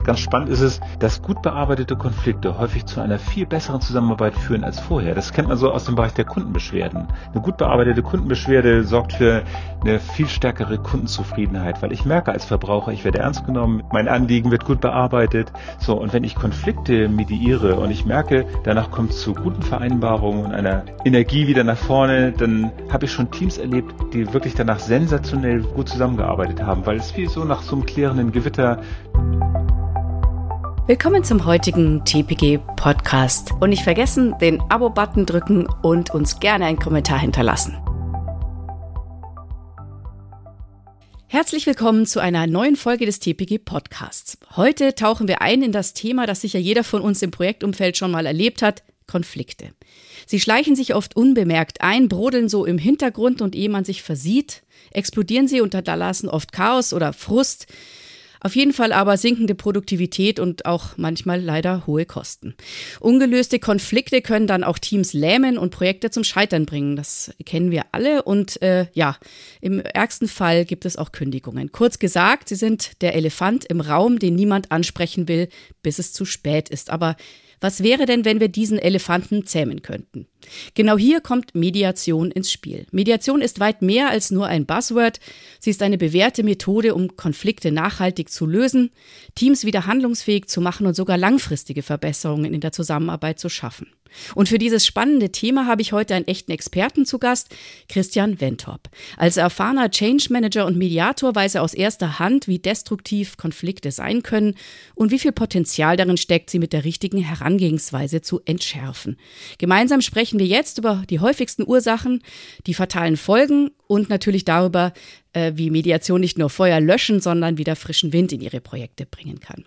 Ganz spannend ist es, dass gut bearbeitete Konflikte häufig zu einer viel besseren Zusammenarbeit führen als vorher. Das kennt man so aus dem Bereich der Kundenbeschwerden. Eine gut bearbeitete Kundenbeschwerde sorgt für eine viel stärkere Kundenzufriedenheit, weil ich merke als Verbraucher, ich werde ernst genommen, mein Anliegen wird gut bearbeitet. So, und wenn ich Konflikte mediiere und ich merke, danach kommt es zu guten Vereinbarungen und einer Energie wieder nach vorne, dann habe ich schon Teams erlebt, die wirklich danach sensationell gut zusammengearbeitet haben, weil es wie so nach so einem klärenden Gewitter. Willkommen zum heutigen TPG-Podcast und nicht vergessen, den Abo-Button drücken und uns gerne einen Kommentar hinterlassen. Herzlich willkommen zu einer neuen Folge des TPG-Podcasts. Heute tauchen wir ein in das Thema, das sicher jeder von uns im Projektumfeld schon mal erlebt hat: Konflikte. Sie schleichen sich oft unbemerkt ein, brodeln so im Hintergrund und ehe man sich versieht, explodieren sie und hinterlassen oft Chaos oder Frust. Auf jeden Fall aber sinkende Produktivität und auch manchmal leider hohe Kosten. Ungelöste Konflikte können dann auch Teams lähmen und Projekte zum Scheitern bringen. Das kennen wir alle und im ärgsten Fall gibt es auch Kündigungen. Kurz gesagt, sie sind der Elefant im Raum, den niemand ansprechen will, bis es zu spät ist. Aber was wäre denn, wenn wir diesen Elefanten zähmen könnten? Genau hier kommt Mediation ins Spiel. Mediation ist weit mehr als nur ein Buzzword. Sie ist eine bewährte Methode, um Konflikte nachhaltig zu lösen, Teams wieder handlungsfähig zu machen und sogar langfristige Verbesserungen in der Zusammenarbeit zu schaffen. Und für dieses spannende Thema habe ich heute einen echten Experten zu Gast, Christian Wentorp. Als erfahrener Change Manager und Mediator weiß er aus erster Hand, wie destruktiv Konflikte sein können und wie viel Potenzial darin steckt, sie mit der richtigen Herangehensweise zu entschärfen. Gemeinsam sprechen wir jetzt über die häufigsten Ursachen, die fatalen Folgen und natürlich darüber, wie Mediation nicht nur Feuer löschen, sondern wieder frischen Wind in ihre Projekte bringen kann.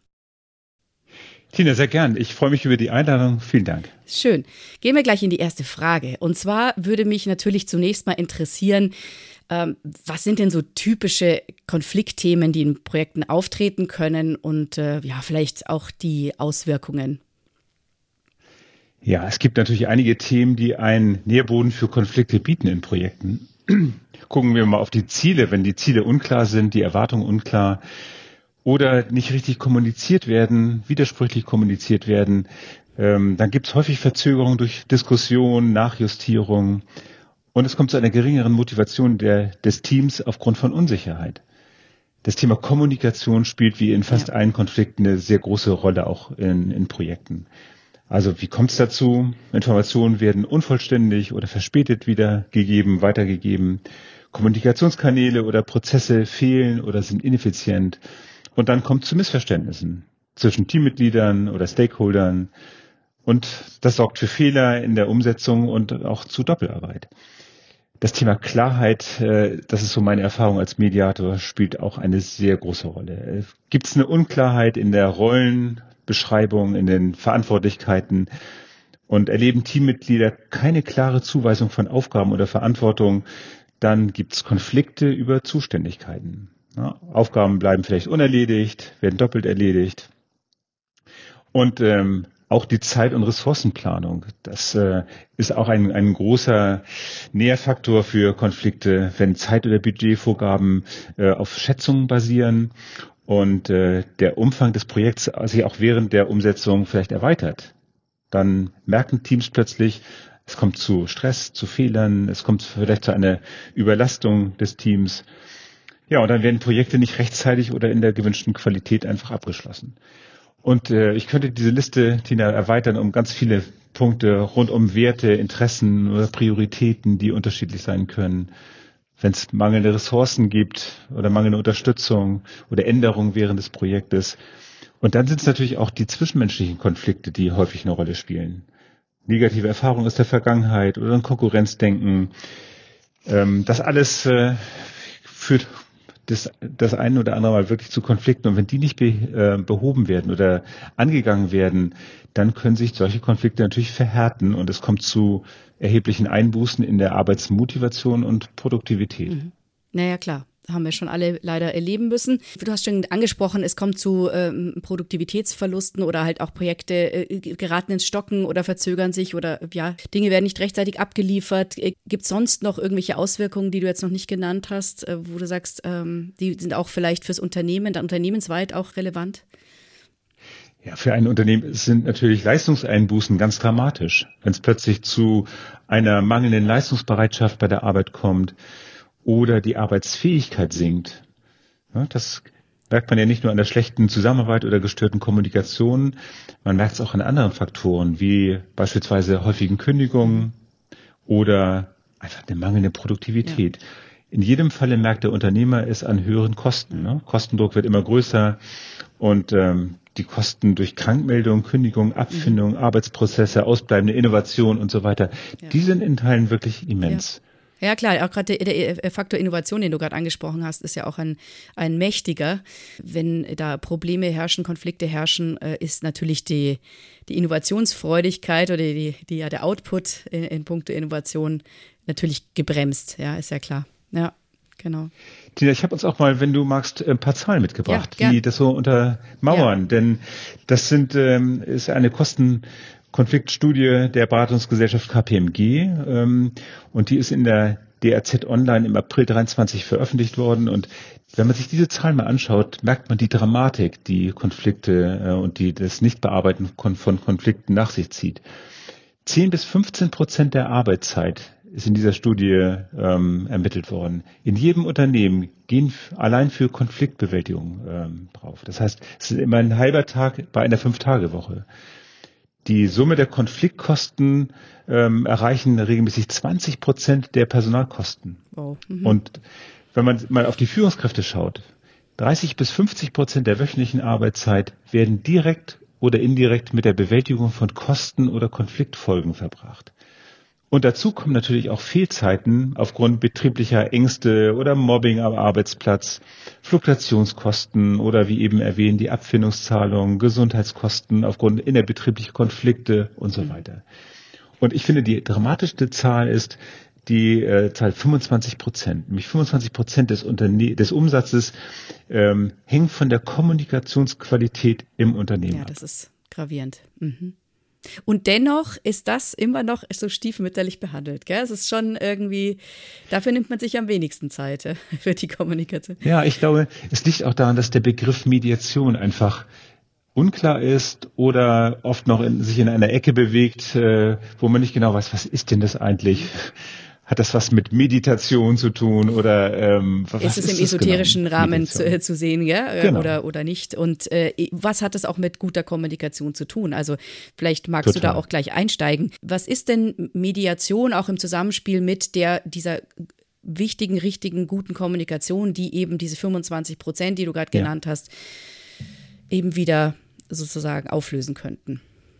Tina, sehr gern. Ich freue mich über die Einladung. Vielen Dank. Schön. Gehen wir gleich in die erste Frage. Und zwar würde mich natürlich zunächst mal interessieren, was sind denn so typische Konfliktthemen, die in Projekten auftreten können und vielleicht auch die Auswirkungen? Ja, es gibt natürlich einige Themen, die einen Nährboden für Konflikte bieten in Projekten. Gucken wir mal auf die Ziele. Wenn die Ziele unklar sind, die Erwartungen unklar oder nicht richtig kommuniziert werden, widersprüchlich kommuniziert werden, dann gibt es häufig Verzögerungen durch Diskussion, Nachjustierung und es kommt zu einer geringeren Motivation des Teams aufgrund von Unsicherheit. Das Thema Kommunikation spielt wie in fast allen Konflikten eine sehr große Rolle, auch in Projekten. Also wie kommt es dazu? Informationen werden unvollständig oder verspätet wiedergegeben, weitergegeben. Kommunikationskanäle oder Prozesse fehlen oder sind ineffizient. Und dann kommt es zu Missverständnissen zwischen Teammitgliedern oder Stakeholdern. Und das sorgt für Fehler in der Umsetzung und auch zu Doppelarbeit. Das Thema Klarheit, das ist so meine Erfahrung als Mediator, spielt auch eine sehr große Rolle. Gibt es eine Unklarheit in der Rollenbeschreibung, in den Verantwortlichkeiten und erleben Teammitglieder keine klare Zuweisung von Aufgaben oder Verantwortung, dann gibt es Konflikte über Zuständigkeiten. Ja, Aufgaben bleiben vielleicht unerledigt, werden doppelt erledigt. Und auch die Zeit- und Ressourcenplanung, das ist auch ein großer Nährfaktor für Konflikte, wenn Zeit- oder Budgetvorgaben auf Schätzungen basieren und der Umfang des Projekts sich auch während der Umsetzung vielleicht erweitert. Dann merken Teams plötzlich, es kommt zu Stress, zu Fehlern, es kommt vielleicht zu einer Überlastung des Teams. Ja, und dann werden Projekte nicht rechtzeitig oder in der gewünschten Qualität einfach abgeschlossen. Und ich könnte diese Liste, Tina, erweitern um ganz viele Punkte rund um Werte, Interessen oder Prioritäten, die unterschiedlich sein können. Wenn es mangelnde Ressourcen gibt oder mangelnde Unterstützung oder Änderungen während des Projektes. Und dann sind es natürlich auch die zwischenmenschlichen Konflikte, die häufig eine Rolle spielen. Negative Erfahrungen aus der Vergangenheit oder ein Konkurrenzdenken. Das alles führt das ein oder andere Mal wirklich zu Konflikten. Und wenn die nicht behoben werden oder angegangen werden, dann können sich solche Konflikte natürlich verhärten und es kommt zu erheblichen Einbußen in der Arbeitsmotivation und Produktivität. Mhm. Naja, klar. Haben wir schon alle leider erleben müssen. Du hast schon angesprochen, es kommt zu Produktivitätsverlusten oder halt auch Projekte geraten ins Stocken oder verzögern sich oder Dinge werden nicht rechtzeitig abgeliefert. Gibt es sonst noch irgendwelche Auswirkungen, die du jetzt noch nicht genannt hast, wo du sagst, die sind auch vielleicht fürs Unternehmen, dann unternehmensweit auch relevant? Ja, für ein Unternehmen sind natürlich Leistungseinbußen ganz dramatisch, wenn es plötzlich zu einer mangelnden Leistungsbereitschaft bei der Arbeit kommt oder die Arbeitsfähigkeit sinkt. Ja, das merkt man ja nicht nur an der schlechten Zusammenarbeit oder gestörten Kommunikation, man merkt es auch an anderen Faktoren, wie beispielsweise häufigen Kündigungen oder einfach eine mangelnde Produktivität. Ja. In jedem Falle merkt der Unternehmer es an höheren Kosten. Ne? Kostendruck wird immer größer und die Kosten durch Krankmeldung, Kündigung, Abfindung, Arbeitsprozesse, ausbleibende Innovation und so weiter, die sind in Teilen wirklich immens. Ja klar, auch gerade der Faktor Innovation, den du gerade angesprochen hast, ist ja auch ein mächtiger. Wenn da Probleme herrschen, Konflikte herrschen, ist natürlich die Innovationsfreudigkeit oder der Output in puncto Innovation natürlich gebremst. Ja, ist ja klar. Ja, genau. Tina, ich habe uns auch mal, wenn du magst, ein paar Zahlen mitgebracht, die das so untermauern. Denn das ist eine Kostenkonfliktstudie der Beratungsgesellschaft KPMG und die ist in der DRZ Online im April 23 veröffentlicht worden. Und wenn man sich diese Zahlen mal anschaut, merkt man die Dramatik, die Konflikte und das Nichtbearbeiten von Konflikten nach sich zieht. 10-15% der Arbeitszeit ist in dieser Studie ermittelt worden. In jedem Unternehmen gehen allein für Konfliktbewältigung drauf. Das heißt, es ist immer ein halber Tag bei einer 5-Tage-Woche. Die Summe der Konfliktkosten erreichen regelmäßig 20% der Personalkosten. Wow. Und wenn man mal auf die Führungskräfte schaut, 30-50% der wöchentlichen Arbeitszeit werden direkt oder indirekt mit der Bewältigung von Kosten oder Konfliktfolgen verbracht. Und dazu kommen natürlich auch Fehlzeiten aufgrund betrieblicher Ängste oder Mobbing am Arbeitsplatz, Fluktuationskosten oder wie eben erwähnt die Abfindungszahlungen, Gesundheitskosten aufgrund innerbetrieblicher Konflikte und so weiter. Und ich finde, die dramatischste Zahl ist die Zahl 25%. Nämlich 25% des Umsatzes hängen von der Kommunikationsqualität im Unternehmen ab. Ja, das ist gravierend. Mhm. Und dennoch ist das immer noch so stiefmütterlich behandelt. Gell? Es ist schon irgendwie, dafür nimmt man sich am wenigsten Zeit für die Kommunikation. Ja, ich glaube, es liegt auch daran, dass der Begriff Mediation einfach unklar ist oder oft noch sich in einer Ecke bewegt, wo man nicht genau weiß, was ist denn das eigentlich? Hat das was mit Meditation zu tun oder was ist es im esoterischen Rahmen zu sehen, ja? Genau. Oder nicht? Und was hat das auch mit guter Kommunikation zu tun? Also vielleicht magst du da auch gleich einsteigen. Was ist denn Mediation auch im Zusammenspiel mit dieser wichtigen, richtigen, guten Kommunikation, die eben diese 25%, die du gerade genannt hast, eben wieder sozusagen auflösen könnten?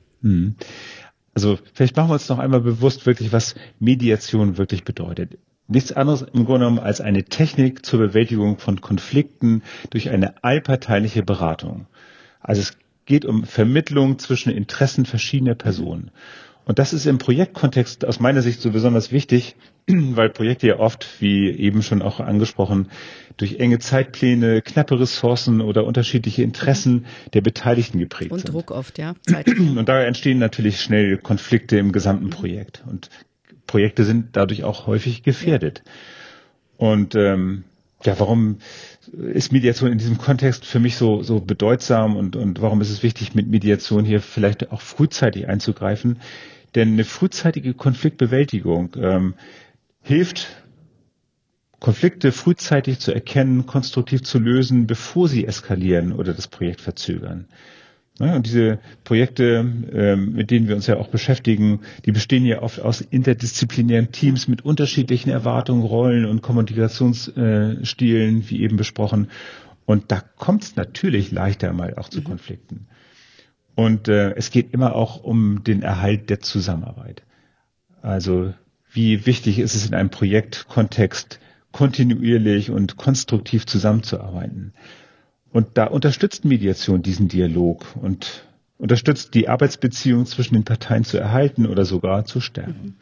Also vielleicht machen wir uns noch einmal bewusst wirklich, was Mediation wirklich bedeutet. Nichts anderes im Grunde genommen als eine Technik zur Bewältigung von Konflikten durch eine allparteiliche Beratung. Also es geht um Vermittlung zwischen Interessen verschiedener Personen. Und das ist im Projektkontext aus meiner Sicht so besonders wichtig, weil Projekte ja oft, wie eben schon auch angesprochen, durch enge Zeitpläne, knappe Ressourcen oder unterschiedliche Interessen der Beteiligten geprägt sind. Und Druck oft, ja. Und da entstehen natürlich schnell Konflikte im gesamten Projekt. Und Projekte sind dadurch auch häufig gefährdet. Und warum ist Mediation in diesem Kontext für mich so bedeutsam und warum ist es wichtig, mit Mediation hier vielleicht auch frühzeitig einzugreifen? Denn eine frühzeitige Konfliktbewältigung hilft, Konflikte frühzeitig zu erkennen, konstruktiv zu lösen, bevor sie eskalieren oder das Projekt verzögern. Ja, und diese Projekte, mit denen wir uns ja auch beschäftigen, die bestehen ja oft aus interdisziplinären Teams mit unterschiedlichen Erwartungen, Rollen und Kommunikationsstilen, wie eben besprochen. Und da kommt es natürlich leichter mal auch zu Konflikten. Und es geht immer auch um den Erhalt der Zusammenarbeit. Also wie wichtig ist es in einem Projektkontext, kontinuierlich und konstruktiv zusammenzuarbeiten. Und da unterstützt Mediation diesen Dialog und unterstützt die Arbeitsbeziehung zwischen den Parteien zu erhalten oder sogar zu stärken.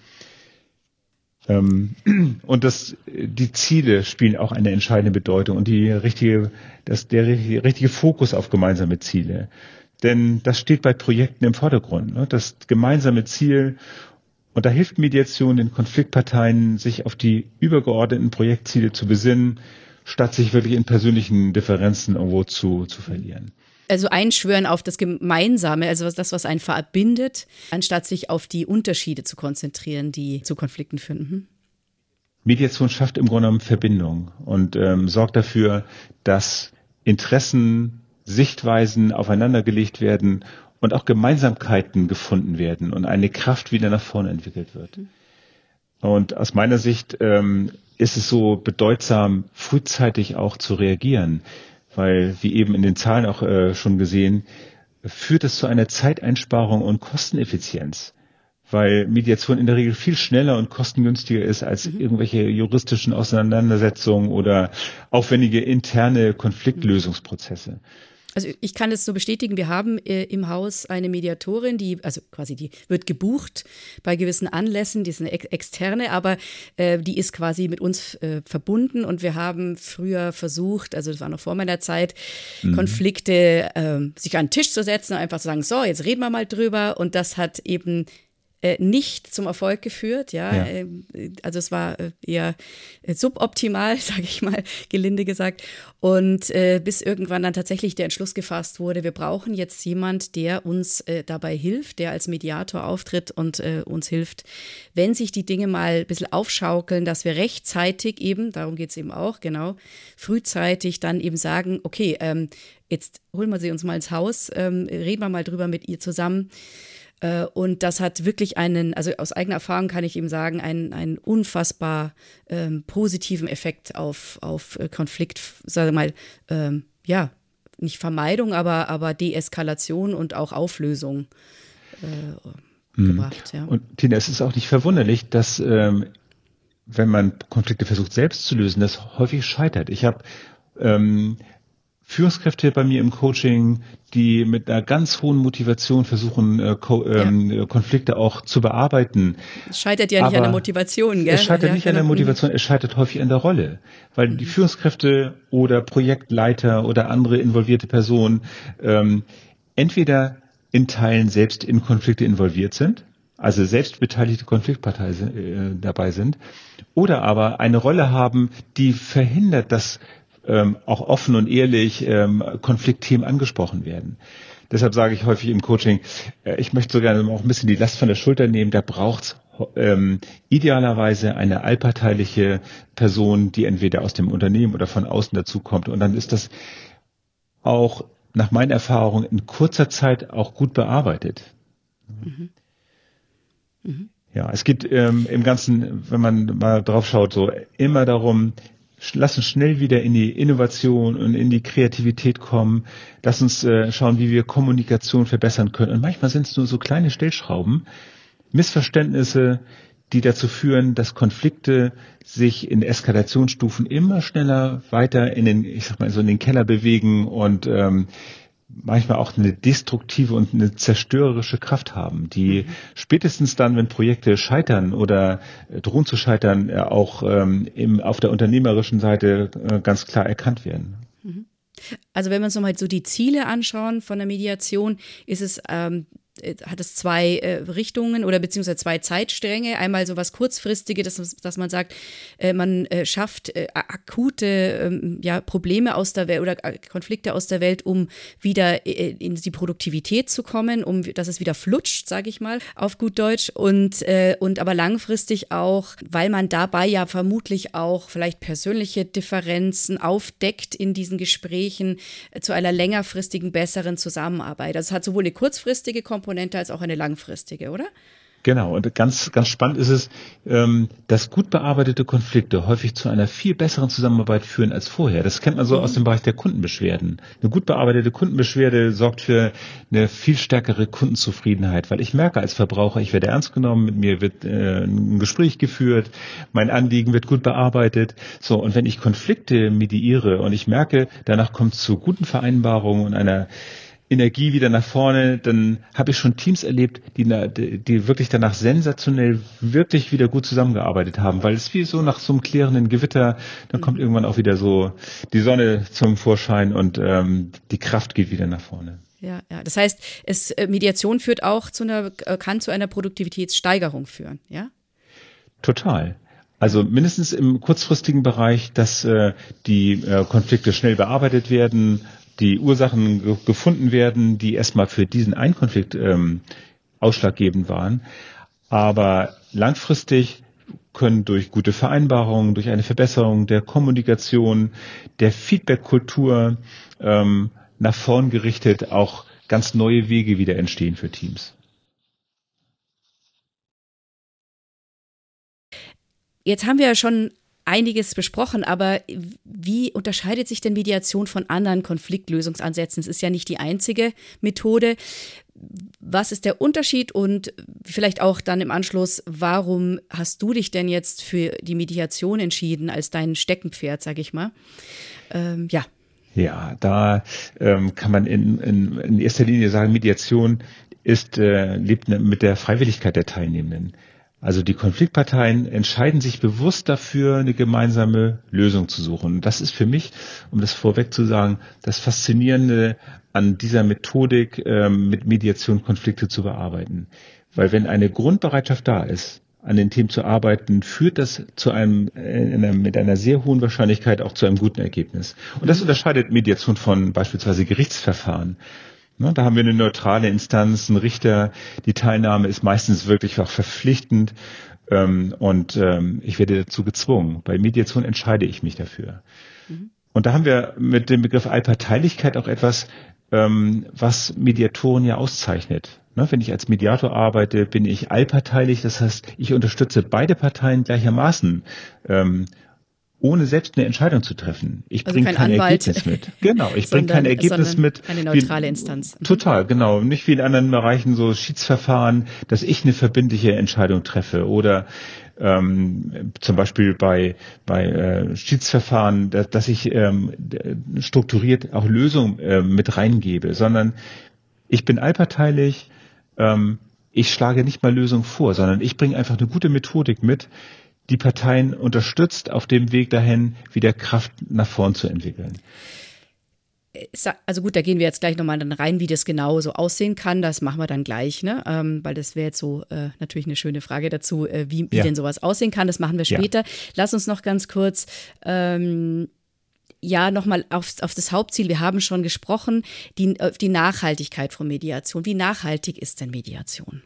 Und die Ziele spielen auch eine entscheidende Bedeutung und der richtige Fokus auf gemeinsame Ziele. Denn das steht bei Projekten im Vordergrund, ne? Das gemeinsame Ziel. Und da hilft Mediation den Konfliktparteien, sich auf die übergeordneten Projektziele zu besinnen, statt sich wirklich in persönlichen Differenzen irgendwo zu verlieren. also einschwören auf das Gemeinsame, also das, was einen verbindet, anstatt sich auf die Unterschiede zu konzentrieren, die zu Konflikten führen. Mediation schafft im Grunde genommen Verbindung und sorgt dafür, dass Interessen, Sichtweisen aufeinandergelegt werden und auch Gemeinsamkeiten gefunden werden und eine Kraft wieder nach vorne entwickelt wird. Und aus meiner Sicht ist es so bedeutsam, frühzeitig auch zu reagieren, weil, wie eben in den Zahlen auch schon gesehen, führt es zu einer Zeiteinsparung und Kosteneffizienz, weil Mediation in der Regel viel schneller und kostengünstiger ist als irgendwelche juristischen Auseinandersetzungen oder aufwendige interne Konfliktlösungsprozesse. Also ich kann das so bestätigen, wir haben im Haus eine Mediatorin, die wird gebucht bei gewissen Anlässen, die ist eine externe, aber die ist quasi mit uns verbunden und wir haben früher versucht, also das war noch vor meiner Zeit, Konflikte sich an den Tisch zu setzen und einfach zu sagen, so, jetzt reden wir mal drüber, und das hat eben nicht zum Erfolg geführt, ja. Also es war eher suboptimal, sage ich mal, gelinde gesagt. Und bis irgendwann dann tatsächlich der Entschluss gefasst wurde, wir brauchen jetzt jemand, der uns dabei hilft, der als Mediator auftritt und uns hilft, wenn sich die Dinge mal ein bisschen aufschaukeln, dass wir rechtzeitig eben, darum geht es eben auch, genau, frühzeitig dann eben sagen, okay, jetzt holen wir sie uns mal ins Haus, reden wir mal drüber mit ihr zusammen. Und das hat wirklich also aus eigener Erfahrung kann ich eben sagen, einen unfassbar positiven Effekt auf Konflikt, sage mal, nicht Vermeidung, aber Deeskalation und auch Auflösung gebracht. Ja. Und Tina, es ist auch nicht verwunderlich, dass wenn man Konflikte versucht selbst zu lösen, das häufig scheitert. Ich habe Führungskräfte bei mir im Coaching, die mit einer ganz hohen Motivation versuchen, Konflikte auch zu bearbeiten. Es scheitert ja nicht an der Motivation, gell? Es scheitert nicht an der Motivation, es scheitert häufig an der Rolle. Weil die Führungskräfte oder Projektleiter oder andere involvierte Personen entweder in Teilen selbst in Konflikte involviert sind, also selbst beteiligte Konfliktparteien dabei sind, oder aber eine Rolle haben, die verhindert, dass auch offen und ehrlich Konfliktthemen angesprochen werden. Deshalb sage ich häufig im Coaching, ich möchte so gerne auch ein bisschen die Last von der Schulter nehmen. Da braucht es idealerweise eine allparteiliche Person, die entweder aus dem Unternehmen oder von außen dazukommt. Und dann ist das auch nach meinen Erfahrungen in kurzer Zeit auch gut bearbeitet. Ja, es geht im Ganzen, wenn man mal drauf schaut, so immer darum, lass uns schnell wieder in die Innovation und in die Kreativität kommen. Lass uns schauen, wie wir Kommunikation verbessern können. Und manchmal sind es nur so kleine Stellschrauben, Missverständnisse, die dazu führen, dass Konflikte sich in Eskalationsstufen immer schneller weiter in den Keller bewegen und manchmal auch eine destruktive und eine zerstörerische Kraft haben, die spätestens dann, wenn Projekte scheitern oder drohen zu scheitern, auch auf der unternehmerischen Seite ganz klar erkannt werden. Also wenn wir uns nochmal so die Ziele anschauen von der Mediation, hat es zwei Richtungen oder beziehungsweise zwei Zeitstränge. Einmal so was Kurzfristiges, dass man sagt, man schafft akute Probleme aus der Welt oder Konflikte aus der Welt, um wieder in die Produktivität zu kommen, dass es wieder flutscht, sage ich mal, auf gut Deutsch. Und aber langfristig auch, weil man dabei ja vermutlich auch vielleicht persönliche Differenzen aufdeckt in diesen Gesprächen zu einer längerfristigen, besseren Zusammenarbeit. Also es hat sowohl eine kurzfristige Komponente als auch eine langfristige, oder? Genau, und ganz, ganz spannend ist es, dass gut bearbeitete Konflikte häufig zu einer viel besseren Zusammenarbeit führen als vorher. Das kennt man so aus dem Bereich der Kundenbeschwerden. Eine gut bearbeitete Kundenbeschwerde sorgt für eine viel stärkere Kundenzufriedenheit, weil ich merke als Verbraucher, ich werde ernst genommen, mit mir wird ein Gespräch geführt, mein Anliegen wird gut bearbeitet. So, und wenn ich Konflikte mediiere und ich merke, danach kommt es zu guten Vereinbarungen und einer Energie wieder nach vorne, dann habe ich schon Teams erlebt, die wirklich danach sensationell wirklich wieder gut zusammengearbeitet haben, weil es wie so nach so einem klärenden Gewitter, dann kommt irgendwann auch wieder so die Sonne zum Vorschein und die Kraft geht wieder nach vorne. Ja. Das heißt, Mediation führt auch kann zu einer Produktivitätssteigerung führen, ja? Total. Also mindestens im kurzfristigen Bereich, dass die Konflikte schnell bearbeitet werden, die Ursachen gefunden werden, die erstmal für diesen einen Konflikt ausschlaggebend waren. Aber langfristig können durch gute Vereinbarungen, durch eine Verbesserung der Kommunikation, der Feedback-Kultur nach vorn gerichtet auch ganz neue Wege wieder entstehen für Teams. Jetzt haben wir ja schon einiges besprochen, aber wie unterscheidet sich denn Mediation von anderen Konfliktlösungsansätzen? Es ist ja nicht die einzige Methode. Was ist der Unterschied und vielleicht auch dann im Anschluss, warum hast du dich denn jetzt für die Mediation entschieden als dein Steckenpferd, sag ich mal? Ja. Ja, da kann man in erster Linie sagen, Mediation lebt mit der Freiwilligkeit der Teilnehmenden. Also die Konfliktparteien entscheiden sich bewusst dafür, eine gemeinsame Lösung zu suchen. Und das ist für mich, um das vorweg zu sagen, das Faszinierende an dieser Methodik, mit Mediation Konflikte zu bearbeiten. Weil wenn eine Grundbereitschaft da ist, an den Themen zu arbeiten, führt das zu mit einer sehr hohen Wahrscheinlichkeit auch zu einem guten Ergebnis. Und das unterscheidet Mediation von beispielsweise Gerichtsverfahren. Da haben wir eine neutrale Instanz, einen Richter. Die Teilnahme ist meistens wirklich auch verpflichtend und ich werde dazu gezwungen. Bei Mediation entscheide ich mich dafür. Und da haben wir mit dem Begriff Allparteilichkeit auch etwas, was Mediatoren ja auszeichnet. Wenn ich als Mediator arbeite, bin ich allparteilich. Das heißt, ich unterstütze beide Parteien gleichermaßen. Ohne selbst eine Entscheidung zu treffen. Ich bringe kein Ergebnis mit. Genau, ich bringe kein Ergebnis mit. Eine neutrale Instanz. Total, genau. Nicht wie in anderen Bereichen so Schiedsverfahren, dass ich eine verbindliche Entscheidung treffe oder zum Beispiel bei Schiedsverfahren, dass ich strukturiert auch Lösungen mit reingebe, sondern ich bin allparteilich, ich schlage nicht mal Lösungen vor, sondern ich bringe einfach eine gute Methodik mit, die Parteien unterstützt, auf dem Weg dahin wieder Kraft nach vorn zu entwickeln. Also gut, da gehen wir jetzt gleich nochmal dann rein, wie das genau so aussehen kann. Das machen wir dann gleich, ne? Weil das wäre jetzt so natürlich eine schöne Frage dazu, wie denn sowas aussehen kann. Das machen wir später. Ja. Lass uns noch ganz kurz nochmal auf das Hauptziel. Wir haben schon gesprochen, die Nachhaltigkeit von Mediation. Wie nachhaltig ist denn Mediation?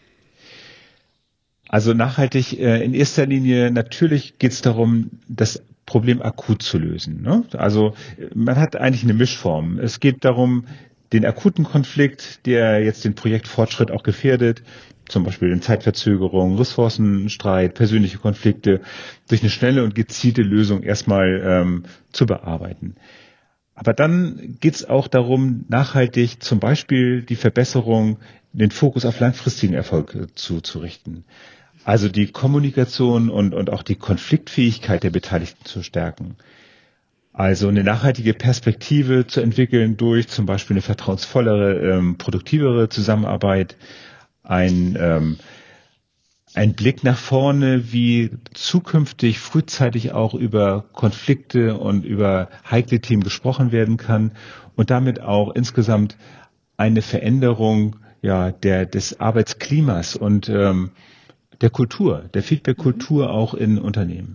Also nachhaltig in erster Linie, natürlich geht es darum, das Problem akut zu lösen. Ne? Also man hat eigentlich eine Mischform. Es geht darum, den akuten Konflikt, der jetzt den Projektfortschritt auch gefährdet, zum Beispiel in Zeitverzögerung, Ressourcenstreit, persönliche Konflikte, durch eine schnelle und gezielte Lösung erstmal zu bearbeiten. Aber dann geht es auch darum, nachhaltig zum Beispiel die Verbesserung, den Fokus auf langfristigen Erfolg zu richten. Also die Kommunikation und auch die Konfliktfähigkeit der Beteiligten zu stärken. Also eine nachhaltige Perspektive zu entwickeln durch zum Beispiel eine vertrauensvollere, produktivere Zusammenarbeit, ein Blick nach vorne, wie zukünftig frühzeitig auch über Konflikte und über heikle Themen gesprochen werden kann und damit auch insgesamt eine Veränderung des Arbeitsklimas und der Kultur, der Feedback-Kultur auch in Unternehmen.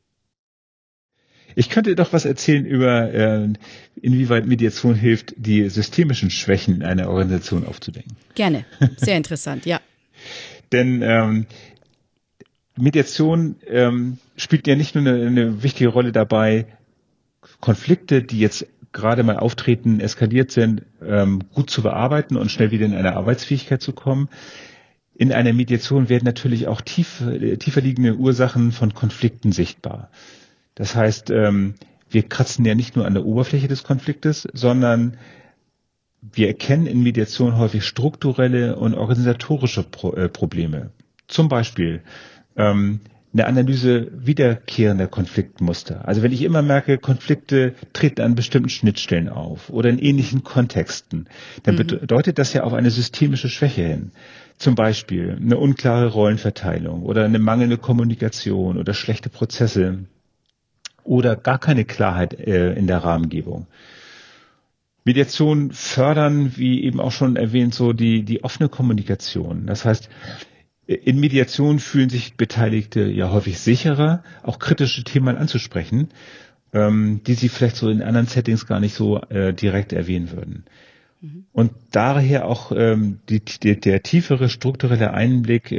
Ich könnte doch was erzählen über, inwieweit Mediation hilft, die systemischen Schwächen in einer Organisation aufzudecken. Gerne, sehr interessant, ja. Denn Mediation spielt ja nicht nur eine wichtige Rolle dabei, Konflikte, die jetzt gerade mal auftreten, eskaliert sind, gut zu bearbeiten und schnell wieder in eine Arbeitsfähigkeit zu kommen. In einer Mediation werden natürlich auch tiefer liegende Ursachen von Konflikten sichtbar. Das heißt, wir kratzen ja nicht nur an der Oberfläche des Konfliktes, sondern wir erkennen in Mediation häufig strukturelle und organisatorische Probleme. Zum Beispiel eine Analyse wiederkehrender Konfliktmuster. Also wenn ich immer merke, Konflikte treten an bestimmten Schnittstellen auf oder in ähnlichen Kontexten, dann bedeutet das ja auf eine systemische Schwäche hin. Zum Beispiel eine unklare Rollenverteilung oder eine mangelnde Kommunikation oder schlechte Prozesse oder gar keine Klarheit in der Rahmengebung. Mediation fördern, wie eben auch schon erwähnt, so die offene Kommunikation. Das heißt, in Mediation fühlen sich Beteiligte ja häufig sicherer, auch kritische Themen anzusprechen die sie vielleicht so in anderen Settings gar nicht so direkt erwähnen würden. Und daher auch der tiefere strukturelle Einblick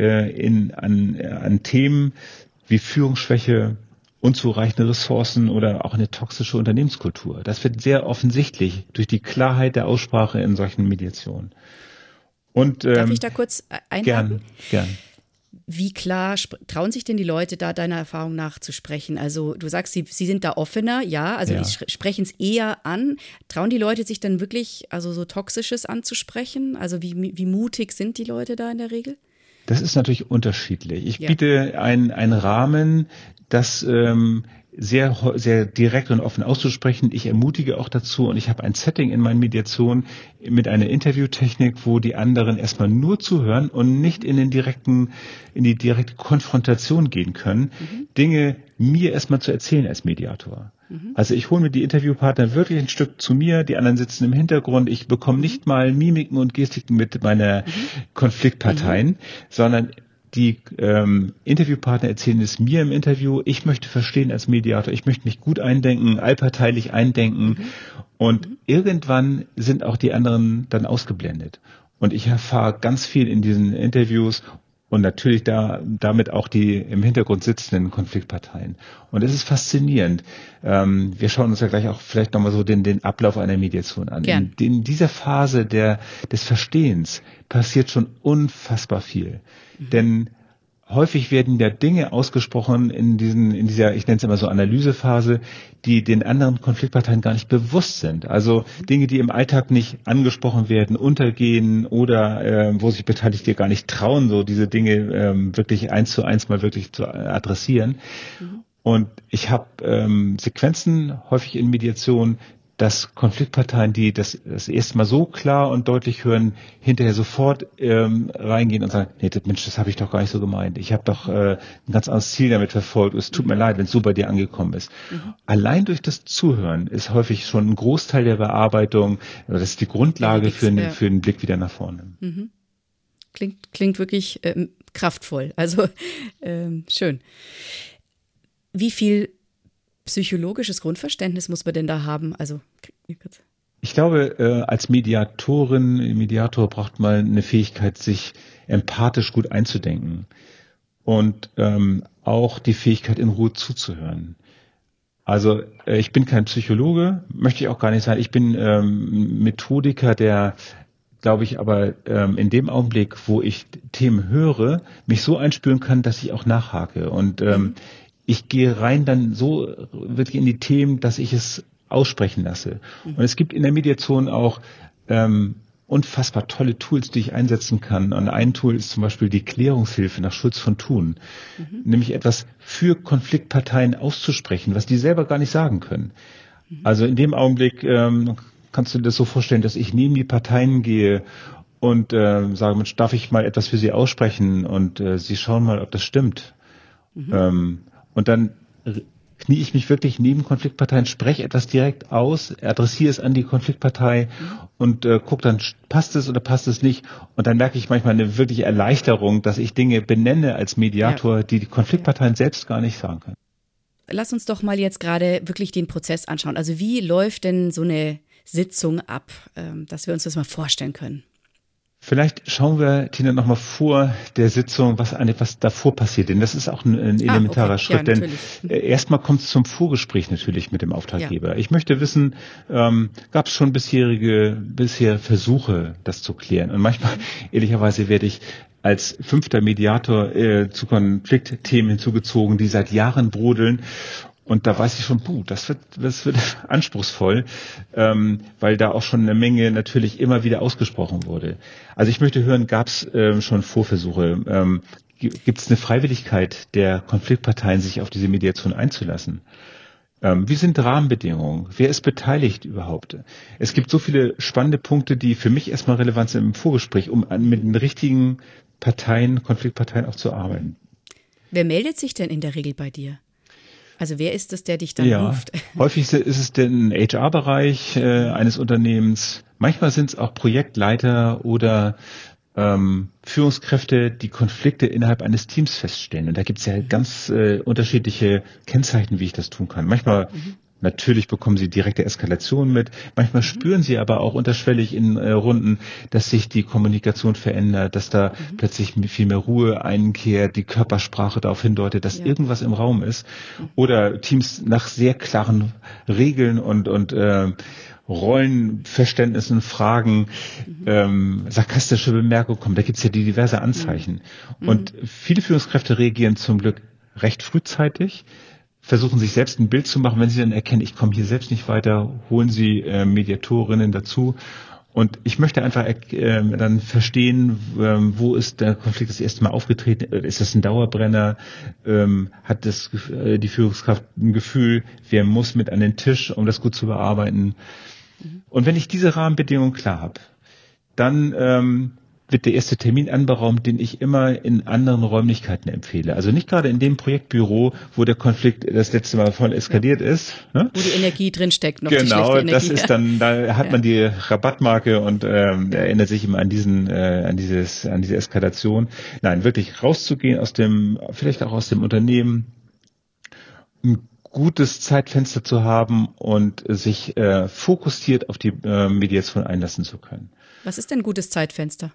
an Themen wie Führungsschwäche, unzureichende Ressourcen oder auch eine toxische Unternehmenskultur. Das wird sehr offensichtlich durch die Klarheit der Aussprache in solchen Mediationen. Und, darf ich da kurz einhaken? Gern. Wie klar trauen sich denn die Leute da deiner Erfahrung nach zu sprechen? Also du sagst, sie sind da offener, ja, also die sprechen es eher an. Trauen die Leute sich dann wirklich, also so Toxisches anzusprechen? Also wie mutig sind die Leute da in der Regel? Das ist natürlich unterschiedlich. Ich biete einen Rahmen, das sehr, sehr direkt und offen auszusprechen. Ich ermutige auch dazu und ich habe ein Setting in meinen Mediationen mit einer Interviewtechnik, wo die anderen erstmal nur zuhören und nicht in die direkte Konfrontation gehen können, Dinge mir erstmal zu erzählen als Mediator. Also ich hole mir die Interviewpartner wirklich ein Stück zu mir, die anderen sitzen im Hintergrund, ich bekomme nicht mal Mimiken und Gestiken mit meiner Konfliktparteien, sondern die Interviewpartner erzählen es mir im Interview. Ich möchte verstehen als Mediator. Ich möchte mich gut eindenken, allparteilich eindenken. Und irgendwann sind auch die anderen dann ausgeblendet. Und ich erfahre ganz viel in diesen Interviews und natürlich damit auch die im Hintergrund sitzenden Konfliktparteien. Und es ist faszinierend. Wir schauen uns ja gleich auch vielleicht nochmal so den Ablauf einer Mediation an. In dieser Phase des Verstehens passiert schon unfassbar viel. Denn häufig werden ja Dinge ausgesprochen in dieser, ich nenne es immer so Analysephase, die den anderen Konfliktparteien gar nicht bewusst sind. Also Dinge, die im Alltag nicht angesprochen werden, untergehen oder wo sich Beteiligte gar nicht trauen, so diese Dinge wirklich 1:1 mal wirklich zu adressieren. Und ich habe Sequenzen häufig in Mediation, dass Konfliktparteien, die das erste Mal so klar und deutlich hören, hinterher sofort reingehen und sagen, nee, Mensch, das habe ich doch gar nicht so gemeint. Ich habe doch ein ganz anderes Ziel damit verfolgt. Es tut mir leid, wenn es so bei dir angekommen ist. Allein durch das Zuhören ist häufig schon ein Großteil der Bearbeitung, das ist die Grundlage für einen Blick wieder nach vorne. Klingt wirklich kraftvoll. Also schön. Wie viel psychologisches Grundverständnis muss man denn da haben? Also ich glaube, als Mediator braucht man eine Fähigkeit, sich empathisch gut einzudenken und auch die Fähigkeit, in Ruhe zuzuhören. Also ich bin kein Psychologe, möchte ich auch gar nicht sein. Ich bin Methodiker, der, glaube ich, aber in dem Augenblick, wo ich Themen höre, mich so einspüren kann, dass ich auch nachhake. Und ich gehe rein dann so wirklich in die Themen, dass ich es aussprechen lasse. Und es gibt in der Mediation auch unfassbar tolle Tools, die ich einsetzen kann. Und ein Tool ist zum Beispiel die Klärungshilfe nach Schulz von Thun. Nämlich etwas für Konfliktparteien auszusprechen, was die selber gar nicht sagen können. Also in dem Augenblick kannst du dir das so vorstellen, dass ich neben die Parteien gehe und sage, Mensch, darf ich mal etwas für sie aussprechen? Und sie schauen mal, ob das stimmt. Und dann knie ich mich wirklich neben Konfliktparteien, spreche etwas direkt aus, adressiere es an die Konfliktpartei und gucke dann, passt es oder passt es nicht. Und dann merke ich manchmal eine wirkliche Erleichterung, dass ich Dinge benenne als Mediator, die Konfliktparteien selbst gar nicht sagen können. Lass uns doch mal jetzt gerade wirklich den Prozess anschauen. Also wie läuft denn so eine Sitzung ab, dass wir uns das mal vorstellen können? Vielleicht schauen wir, Tina, nochmal vor der Sitzung, was davor passiert. Denn das ist auch ein elementarer Schritt. Ja, denn erstmal kommt es zum Vorgespräch natürlich mit dem Auftraggeber. Ja. Ich möchte wissen, gab es schon bisher Versuche, das zu klären? Und manchmal, ehrlicherweise, werde ich als 5. Mediator zu Konfliktthemen hinzugezogen, die seit Jahren brodeln. Und da weiß ich schon, das wird anspruchsvoll, weil da auch schon eine Menge natürlich immer wieder ausgesprochen wurde. Also ich möchte hören, gab es schon Vorversuche? Gibt es eine Freiwilligkeit der Konfliktparteien, sich auf diese Mediation einzulassen? Wie sind Rahmenbedingungen? Wer ist beteiligt überhaupt? Es gibt so viele spannende Punkte, die für mich erstmal relevant sind im Vorgespräch, um mit den richtigen Konfliktparteien auch zu arbeiten. Wer meldet sich denn in der Regel bei dir? Also wer ist es, der dich dann ruft? Häufig ist es der HR-Bereich eines Unternehmens. Manchmal sind es auch Projektleiter oder Führungskräfte, die Konflikte innerhalb eines Teams feststellen. Und da gibt es ja ganz unterschiedliche Kennzeichen, wie ich das tun kann. Manchmal Natürlich bekommen sie direkte Eskalation mit. Manchmal spüren sie aber auch unterschwellig in Runden, dass sich die Kommunikation verändert, dass da plötzlich viel mehr Ruhe einkehrt, die Körpersprache darauf hindeutet, dass irgendwas im Raum ist. Oder Teams nach sehr klaren Regeln und Rollenverständnissen fragen, sarkastische Bemerkungen kommen. Da gibt's ja die diverse Anzeichen. Und viele Führungskräfte reagieren zum Glück recht frühzeitig, versuchen sich selbst ein Bild zu machen. Wenn sie dann erkennen, ich komme hier selbst nicht weiter, holen sie Mediatorinnen dazu. Und ich möchte einfach dann verstehen, wo ist der Konflikt das erste Mal aufgetreten? Ist das ein Dauerbrenner? Hat die Führungskraft ein Gefühl, wer muss mit an den Tisch, um das gut zu bearbeiten? Und wenn ich diese Rahmenbedingungen klar habe, dann wird der erste Termin anberaumt, den ich immer in anderen Räumlichkeiten empfehle. Also nicht gerade in dem Projektbüro, wo der Konflikt das letzte Mal voll eskaliert ist. Ne? Wo die Energie drin steckt. Noch genau, die Energie. Das ist dann, da hat man die Rabattmarke und erinnert sich immer an diese Eskalation. Nein, wirklich rauszugehen vielleicht auch aus dem Unternehmen, ein gutes Zeitfenster zu haben und sich fokussiert auf die Mediation einlassen zu können. Was ist denn ein gutes Zeitfenster?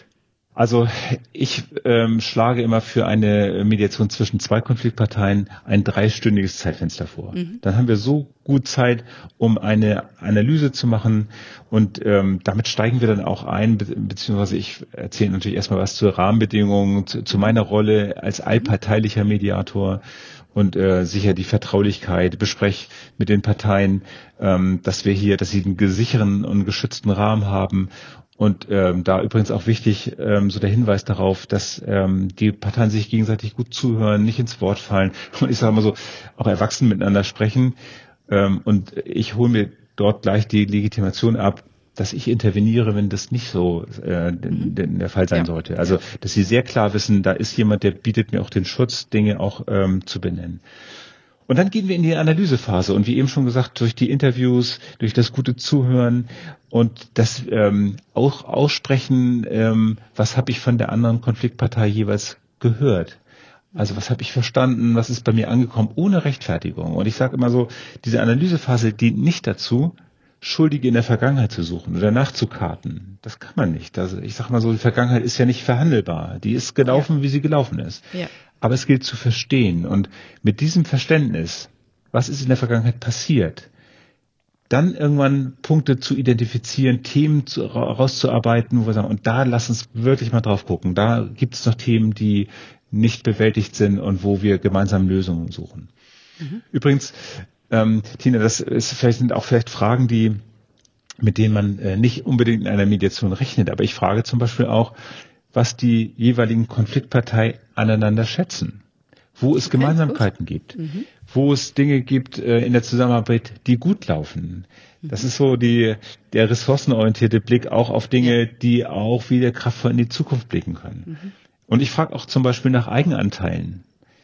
Also ich schlage immer für eine Mediation zwischen zwei Konfliktparteien ein 3-stündiges Zeitfenster vor. Dann haben wir so gut Zeit, um eine Analyse zu machen und damit steigen wir dann auch ein, beziehungsweise ich erzähle natürlich erstmal was zur Rahmenbedingungen, zu meiner Rolle als allparteilicher Mediator und sicher die Vertraulichkeit, bespreche mit den Parteien, dass sie einen gesicherten und geschützten Rahmen haben. Und da übrigens auch wichtig, so der Hinweis darauf, dass die Parteien sich gegenseitig gut zuhören, nicht ins Wort fallen und ich sage mal so, auch erwachsen miteinander sprechen. Und ich hole mir dort gleich die Legitimation ab, dass ich interveniere, wenn das nicht so der Fall sein sollte. Also, dass sie sehr klar wissen, da ist jemand, der bietet mir auch den Schutz, Dinge auch zu benennen. Und dann gehen wir in die Analysephase und wie eben schon gesagt, durch die Interviews, durch das gute Zuhören und das auch aussprechen, was habe ich von der anderen Konfliktpartei jeweils gehört. Also was habe ich verstanden, was ist bei mir angekommen, ohne Rechtfertigung. Und ich sage immer so, diese Analysephase dient nicht dazu, Schuldige in der Vergangenheit zu suchen oder nachzukarten. Das kann man nicht. Also ich sage mal so, die Vergangenheit ist ja nicht verhandelbar. Die ist gelaufen, wie sie gelaufen ist. Ja. Aber es gilt zu verstehen. Und mit diesem Verständnis, was ist in der Vergangenheit passiert, dann irgendwann Punkte zu identifizieren, Themen rauszuarbeiten, wo wir sagen, und da lass uns wirklich mal drauf gucken. Da gibt es noch Themen, die nicht bewältigt sind und wo wir gemeinsam Lösungen suchen. Übrigens, Tina, sind auch vielleicht Fragen, mit denen man nicht unbedingt in einer Mediation rechnet. Aber ich frage zum Beispiel auch, was die jeweiligen Konfliktparteien aneinander schätzen. Wo es Gemeinsamkeiten gibt. Wo es Dinge gibt in der Zusammenarbeit, die gut laufen. Das ist so der ressourcenorientierte Blick auch auf Dinge, die auch wieder kraftvoll in die Zukunft blicken können. Und ich frage auch zum Beispiel nach Eigenanteilen.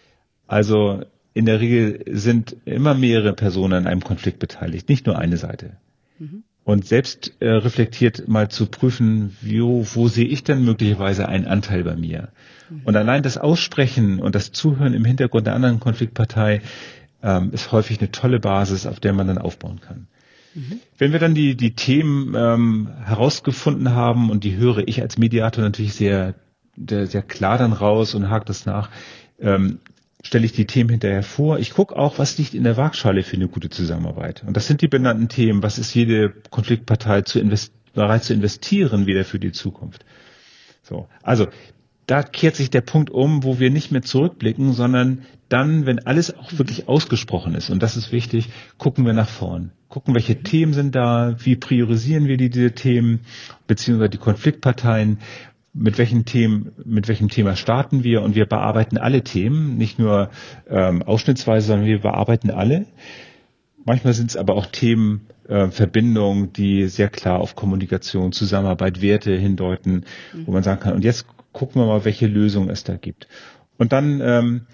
Also in der Regel sind immer mehrere Personen an einem Konflikt beteiligt, nicht nur eine Seite. Und selbst reflektiert mal zu prüfen, wo sehe ich denn möglicherweise einen Anteil bei mir? Und allein das Aussprechen und das Zuhören im Hintergrund der anderen Konfliktpartei ist häufig eine tolle Basis, auf der man dann aufbauen kann. Wenn wir dann die Themen herausgefunden haben, und die höre ich als Mediator natürlich sehr, sehr klar dann raus und hake das nach, stelle ich die Themen hinterher vor. Ich gucke auch, was liegt in der Waagschale für eine gute Zusammenarbeit. Und das sind die benannten Themen. Was ist jede Konfliktpartei bereit zu investieren wieder für die Zukunft? So, also da kehrt sich der Punkt um, wo wir nicht mehr zurückblicken, sondern dann, wenn alles auch wirklich ausgesprochen ist, und das ist wichtig, gucken wir nach vorn. Gucken, welche Themen sind da, wie priorisieren wir diese Themen, beziehungsweise die Konfliktparteien, mit welchem Thema starten wir, und wir bearbeiten alle Themen, nicht nur ausschnittsweise, sondern wir bearbeiten alle. Manchmal sind es aber auch Themen, Verbindungen, die sehr klar auf Kommunikation, Zusammenarbeit, Werte hindeuten, wo man sagen kann, und jetzt gucken wir mal, welche Lösungen es da gibt. Und dann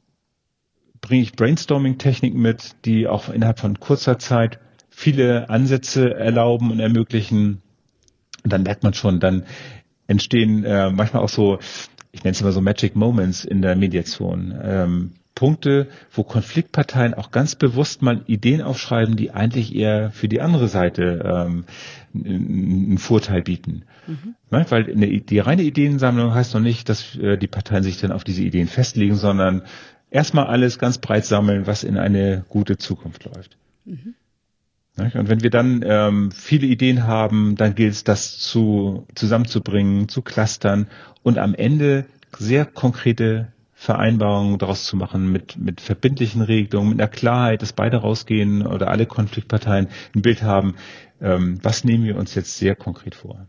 bringe ich Brainstorming-Techniken mit, die auch innerhalb von kurzer Zeit viele Ansätze erlauben und ermöglichen. Und dann merkt man schon, dann entstehen manchmal auch so, ich nenne es immer so Magic Moments in der Mediation. Punkte, wo Konfliktparteien auch ganz bewusst mal Ideen aufschreiben, die eigentlich eher für die andere Seite einen Vorteil bieten. Ne? Weil die reine Ideensammlung heißt noch nicht, dass die Parteien sich dann auf diese Ideen festlegen, sondern erstmal alles ganz breit sammeln, was in eine gute Zukunft läuft. Ne? Und wenn wir dann viele Ideen haben, dann gilt es, das zusammenzubringen, zu clustern und am Ende sehr konkrete Vereinbarungen daraus zu machen mit verbindlichen Regelungen, mit einer Klarheit, dass beide rausgehen oder alle Konfliktparteien ein Bild haben, was nehmen wir uns jetzt sehr konkret vor.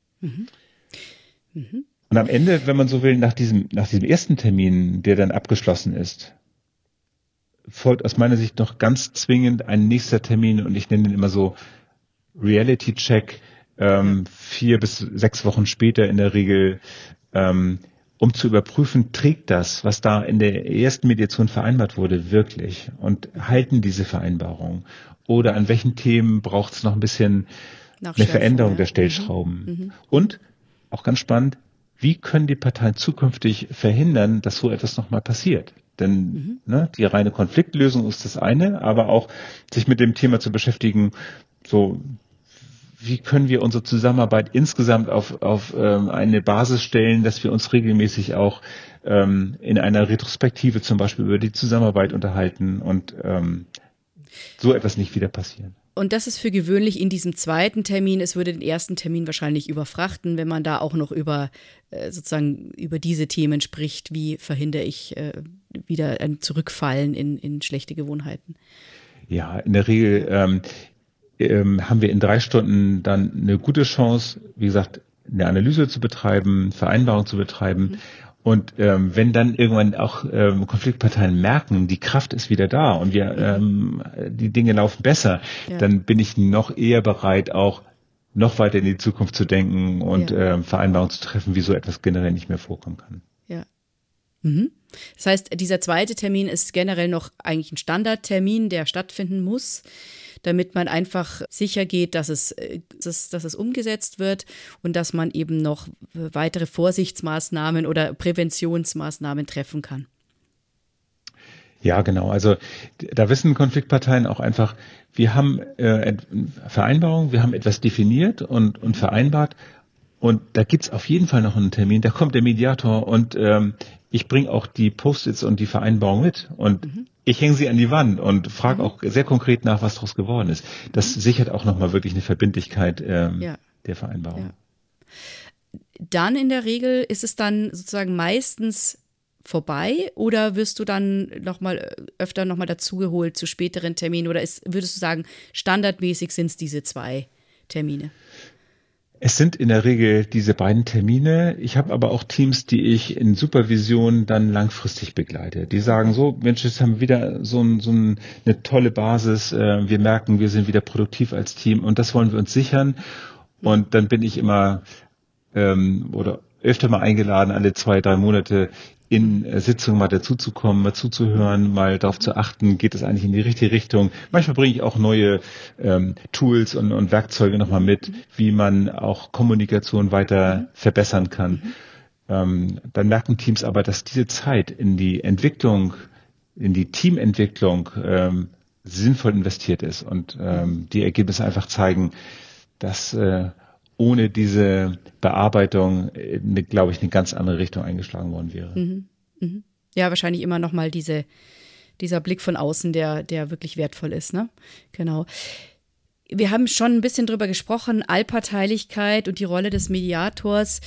Und am Ende, wenn man so will, nach diesem ersten Termin, der dann abgeschlossen ist, folgt aus meiner Sicht noch ganz zwingend ein nächster Termin und ich nenne den immer so Reality Check, 4 bis 6 Wochen später in der Regel, um zu überprüfen, trägt das, was da in der ersten Mediation vereinbart wurde, wirklich? Und halten diese Vereinbarungen? Oder an welchen Themen braucht es noch ein bisschen eine Veränderung der Stellschrauben? Und, auch ganz spannend, wie können die Parteien zukünftig verhindern, dass so etwas nochmal passiert? Denn die reine Konfliktlösung ist das eine, aber auch sich mit dem Thema zu beschäftigen, so wie können wir unsere Zusammenarbeit insgesamt auf eine Basis stellen, dass wir uns regelmäßig auch in einer Retrospektive zum Beispiel über die Zusammenarbeit unterhalten und so etwas nicht wieder passieren. Und das ist für gewöhnlich in diesem zweiten Termin. Es würde den ersten Termin wahrscheinlich überfrachten, wenn man da auch noch über diese Themen spricht. Wie verhindere ich wieder ein Zurückfallen in schlechte Gewohnheiten? Ja, in der Regel haben wir in 3 Stunden dann eine gute Chance, wie gesagt, eine Analyse zu betreiben, Vereinbarung zu betreiben. Und wenn dann irgendwann auch Konfliktparteien merken, die Kraft ist wieder da und die Dinge laufen besser, dann bin ich noch eher bereit, auch noch weiter in die Zukunft zu denken und Vereinbarungen zu treffen, wie so etwas generell nicht mehr vorkommen kann. Ja. Das heißt, dieser zweite Termin ist generell noch eigentlich ein Standardtermin, der stattfinden muss, damit man einfach sicher geht, dass es umgesetzt wird und dass man eben noch weitere Vorsichtsmaßnahmen oder Präventionsmaßnahmen treffen kann. Ja, genau. Also da wissen Konfliktparteien auch einfach, wir haben Vereinbarungen, wir haben etwas definiert und vereinbart und da gibt's auf jeden Fall noch einen Termin, da kommt der Mediator und ich bringe auch die Post-its und die Vereinbarung mit und ich hänge sie an die Wand und frage auch sehr konkret nach, was daraus geworden ist. Das sichert auch nochmal wirklich eine Verbindlichkeit der Vereinbarung. Ja. Dann in der Regel ist es dann sozusagen meistens vorbei oder wirst du dann öfter nochmal dazugeholt zu späteren Terminen oder würdest du sagen, standardmäßig sind es diese 2 Termine? Es sind in der Regel diese beiden Termine. Ich habe aber auch Teams, die ich in Supervision dann langfristig begleite. Die sagen so, Mensch, jetzt haben wir wieder eine tolle Basis. Wir merken, wir sind wieder produktiv als Team und das wollen wir uns sichern. Und dann bin ich immer oder öfter mal eingeladen, alle 2-3 Monate in Sitzungen mal dazuzukommen, mal zuzuhören, mal darauf zu achten, geht es eigentlich in die richtige Richtung. Manchmal bringe ich auch neue Tools und Werkzeuge nochmal mit, wie man auch Kommunikation weiter verbessern kann. Dann merken Teams aber, dass diese Zeit in die Entwicklung, in die Teamentwicklung sinnvoll investiert ist und die Ergebnisse einfach zeigen, dass ohne diese Bearbeitung, glaube ich, eine ganz andere Richtung eingeschlagen worden wäre. Ja, wahrscheinlich immer noch mal dieser Blick von außen, der wirklich wertvoll ist, ne? Genau. Wir haben schon ein bisschen drüber gesprochen, Allparteilichkeit und die Rolle des Mediators.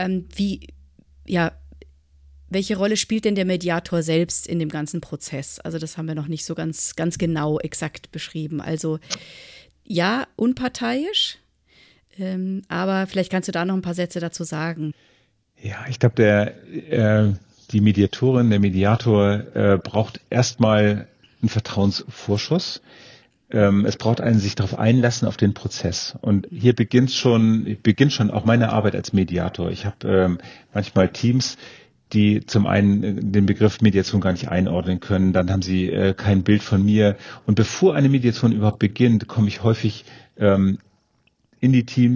Welche Rolle spielt denn der Mediator selbst in dem ganzen Prozess? Also das haben wir noch nicht so ganz genau exakt beschrieben. Also ja, unparteiisch. Aber vielleicht kannst du da noch ein paar Sätze dazu sagen. Ja, ich glaube, die Mediatorin, der Mediator braucht erstmal einen Vertrauensvorschuss. Es braucht einen sich darauf einlassen auf den Prozess. Und hier beginnt schon auch meine Arbeit als Mediator. Ich habe manchmal Teams, die zum einen den Begriff Mediation gar nicht einordnen können. Dann haben sie kein Bild von mir. Und bevor eine Mediation überhaupt beginnt, komme ich häufig in die Teams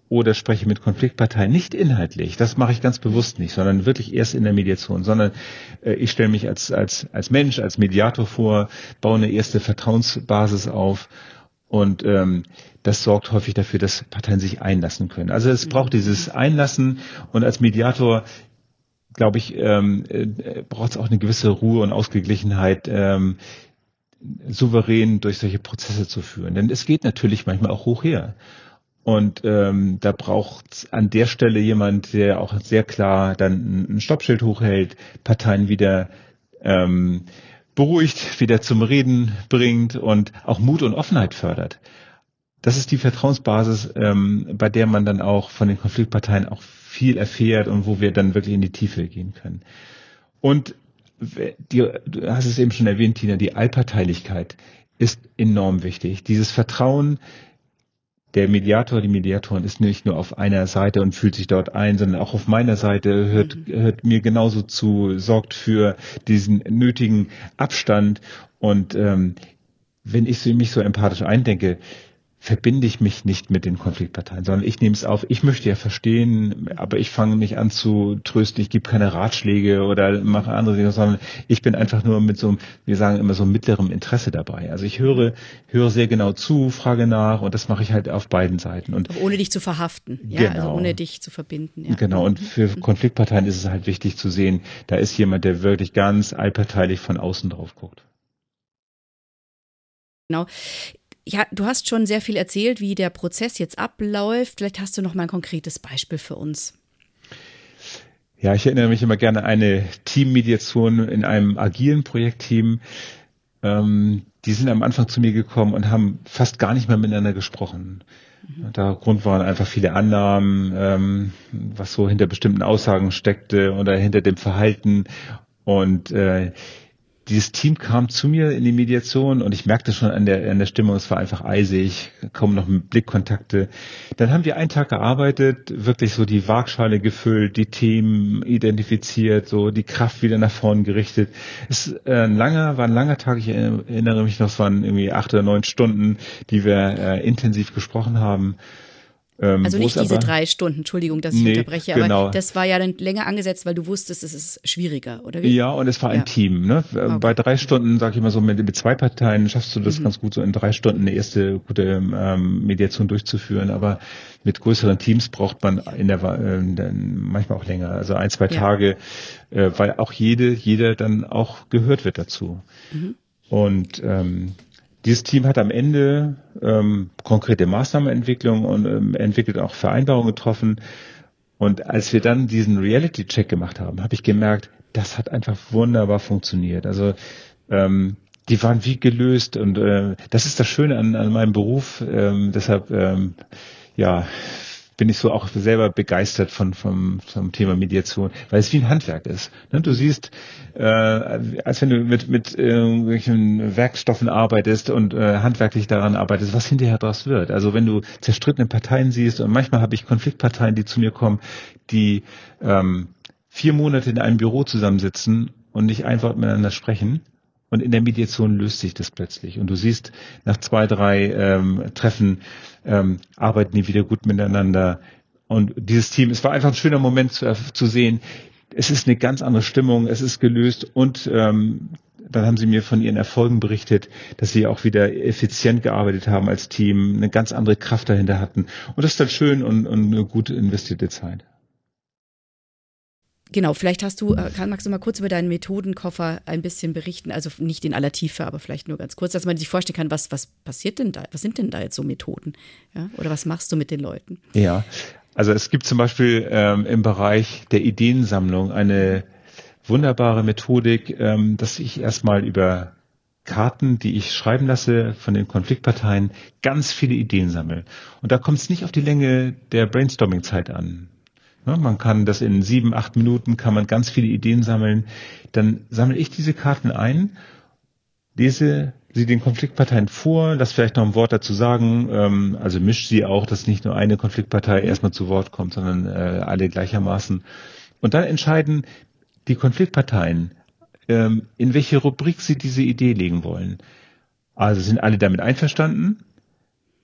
oder spreche mit Konfliktparteien, nicht inhaltlich, das mache ich ganz bewusst nicht, sondern wirklich erst in der Mediation, sondern ich stelle mich als Mensch, als Mediator vor, baue eine erste Vertrauensbasis auf und das sorgt häufig dafür, dass Parteien sich einlassen können. Also es braucht dieses Einlassen und als Mediator, glaube ich, braucht es auch eine gewisse Ruhe und Ausgeglichenheit, souverän durch solche Prozesse zu führen. Denn es geht natürlich manchmal auch hoch her. Und da braucht es an der Stelle jemand, der auch sehr klar dann ein Stoppschild hochhält, Parteien wieder beruhigt, wieder zum Reden bringt und auch Mut und Offenheit fördert. Das ist die Vertrauensbasis, bei der man dann auch von den Konfliktparteien auch viel erfährt und wo wir dann wirklich in die Tiefe gehen können. Und du hast es eben schon erwähnt, Tina, die Allparteilichkeit ist enorm wichtig. Dieses Vertrauen, der Mediator, die Mediatorin ist nicht nur auf einer Seite und fühlt sich dort ein, sondern auch auf meiner Seite, hört mir genauso zu, sorgt für diesen nötigen Abstand. Und wenn ich mich so empathisch eindenke, verbinde ich mich nicht mit den Konfliktparteien, sondern ich nehme es auf. Ich möchte ja verstehen, aber ich fange nicht an zu trösten. Ich gebe keine Ratschläge oder mache andere Dinge, sondern ich bin einfach nur mit so, wir sagen immer so mittlerem Interesse dabei. Also ich höre sehr genau zu, frage nach und das mache ich halt auf beiden Seiten. Und ohne dich zu verhaften, ja, genau. Also ohne dich zu verbinden. Ja. Genau, und für Konfliktparteien ist es halt wichtig zu sehen, da ist jemand, der wirklich ganz allparteilich von außen drauf guckt. Genau. Ja, du hast schon sehr viel erzählt, wie der Prozess jetzt abläuft. Vielleicht hast du noch mal ein konkretes Beispiel für uns. Ja, ich erinnere mich immer gerne an eine Teammediation in einem agilen Projektteam. Die sind am Anfang zu mir gekommen und haben fast gar nicht mehr miteinander gesprochen. Der Grund waren einfach viele Annahmen, was so hinter bestimmten Aussagen steckte oder hinter dem Verhalten. Und dieses Team kam zu mir in die Mediation und ich merkte schon an der Stimmung, es war einfach eisig, kaum noch Blickkontakte. Dann haben wir einen Tag gearbeitet, wirklich so die Waagschale gefüllt, die Themen identifiziert, so die Kraft wieder nach vorn gerichtet. Es war ein langer Tag, ich erinnere mich noch, es waren irgendwie 8 oder 9 Stunden, die wir intensiv gesprochen haben. Also nicht diese 3 Stunden, Entschuldigung, dass ich unterbreche, genau. Aber das war ja dann länger angesetzt, weil du wusstest, es ist schwieriger, oder wie? Ja, und es war ein Team. Ne? Okay. Bei 3 Stunden, sag ich mal so, mit 2 Parteien schaffst du das ganz gut, so in 3 Stunden eine erste gute Mediation durchzuführen, aber mit größeren Teams braucht man manchmal auch länger, also 1, 2 Tage, weil auch jeder dann auch gehört wird dazu. Und dieses Team hat am Ende konkrete Maßnahmenentwicklung und entwickelt auch Vereinbarungen getroffen. Und als wir dann diesen Reality-Check gemacht haben, habe ich gemerkt, das hat einfach wunderbar funktioniert. Also die waren wie gelöst und das ist das Schöne an meinem Beruf. Deshalb bin ich so auch selber begeistert vom Thema Mediation, weil es wie ein Handwerk ist. Du siehst, als wenn du mit irgendwelchen Werkstoffen arbeitest und handwerklich daran arbeitest, was hinterher daraus wird. Also wenn du zerstrittene Parteien siehst, und manchmal habe ich Konfliktparteien, die zu mir kommen, die 4 Monate in einem Büro zusammensitzen und nicht ein Wort miteinander sprechen. Und in der Mediation löst sich das plötzlich. Und du siehst, nach 2, 3 Treffen arbeiten die wieder gut miteinander. Und dieses Team, es war einfach ein schöner Moment zu sehen, es ist eine ganz andere Stimmung, es ist gelöst. Und dann haben sie mir von ihren Erfolgen berichtet, dass sie auch wieder effizient gearbeitet haben als Team, eine ganz andere Kraft dahinter hatten. Und das ist dann schön und eine gut investierte Zeit. Genau, vielleicht magst du mal kurz über deinen Methodenkoffer ein bisschen berichten, also nicht in aller Tiefe, aber vielleicht nur ganz kurz, dass man sich vorstellen kann, was passiert denn da, was sind denn da jetzt so Methoden, ja? Oder was machst du mit den Leuten? Ja, also es gibt zum Beispiel im Bereich der Ideensammlung eine wunderbare Methodik, dass ich erstmal über Karten, die ich schreiben lasse von den Konfliktparteien, ganz viele Ideen sammle. Und da kommt es nicht auf die Länge der Brainstorming-Zeit an. Man kann das in 7, 8 Minuten, kann man ganz viele Ideen sammeln. Dann sammle ich diese Karten ein, lese sie den Konfliktparteien vor, lass vielleicht noch ein Wort dazu sagen, also mischt sie auch, dass nicht nur eine Konfliktpartei erstmal zu Wort kommt, sondern alle gleichermaßen. Und dann entscheiden die Konfliktparteien, in welche Rubrik sie diese Idee legen wollen. Also sind alle damit einverstanden?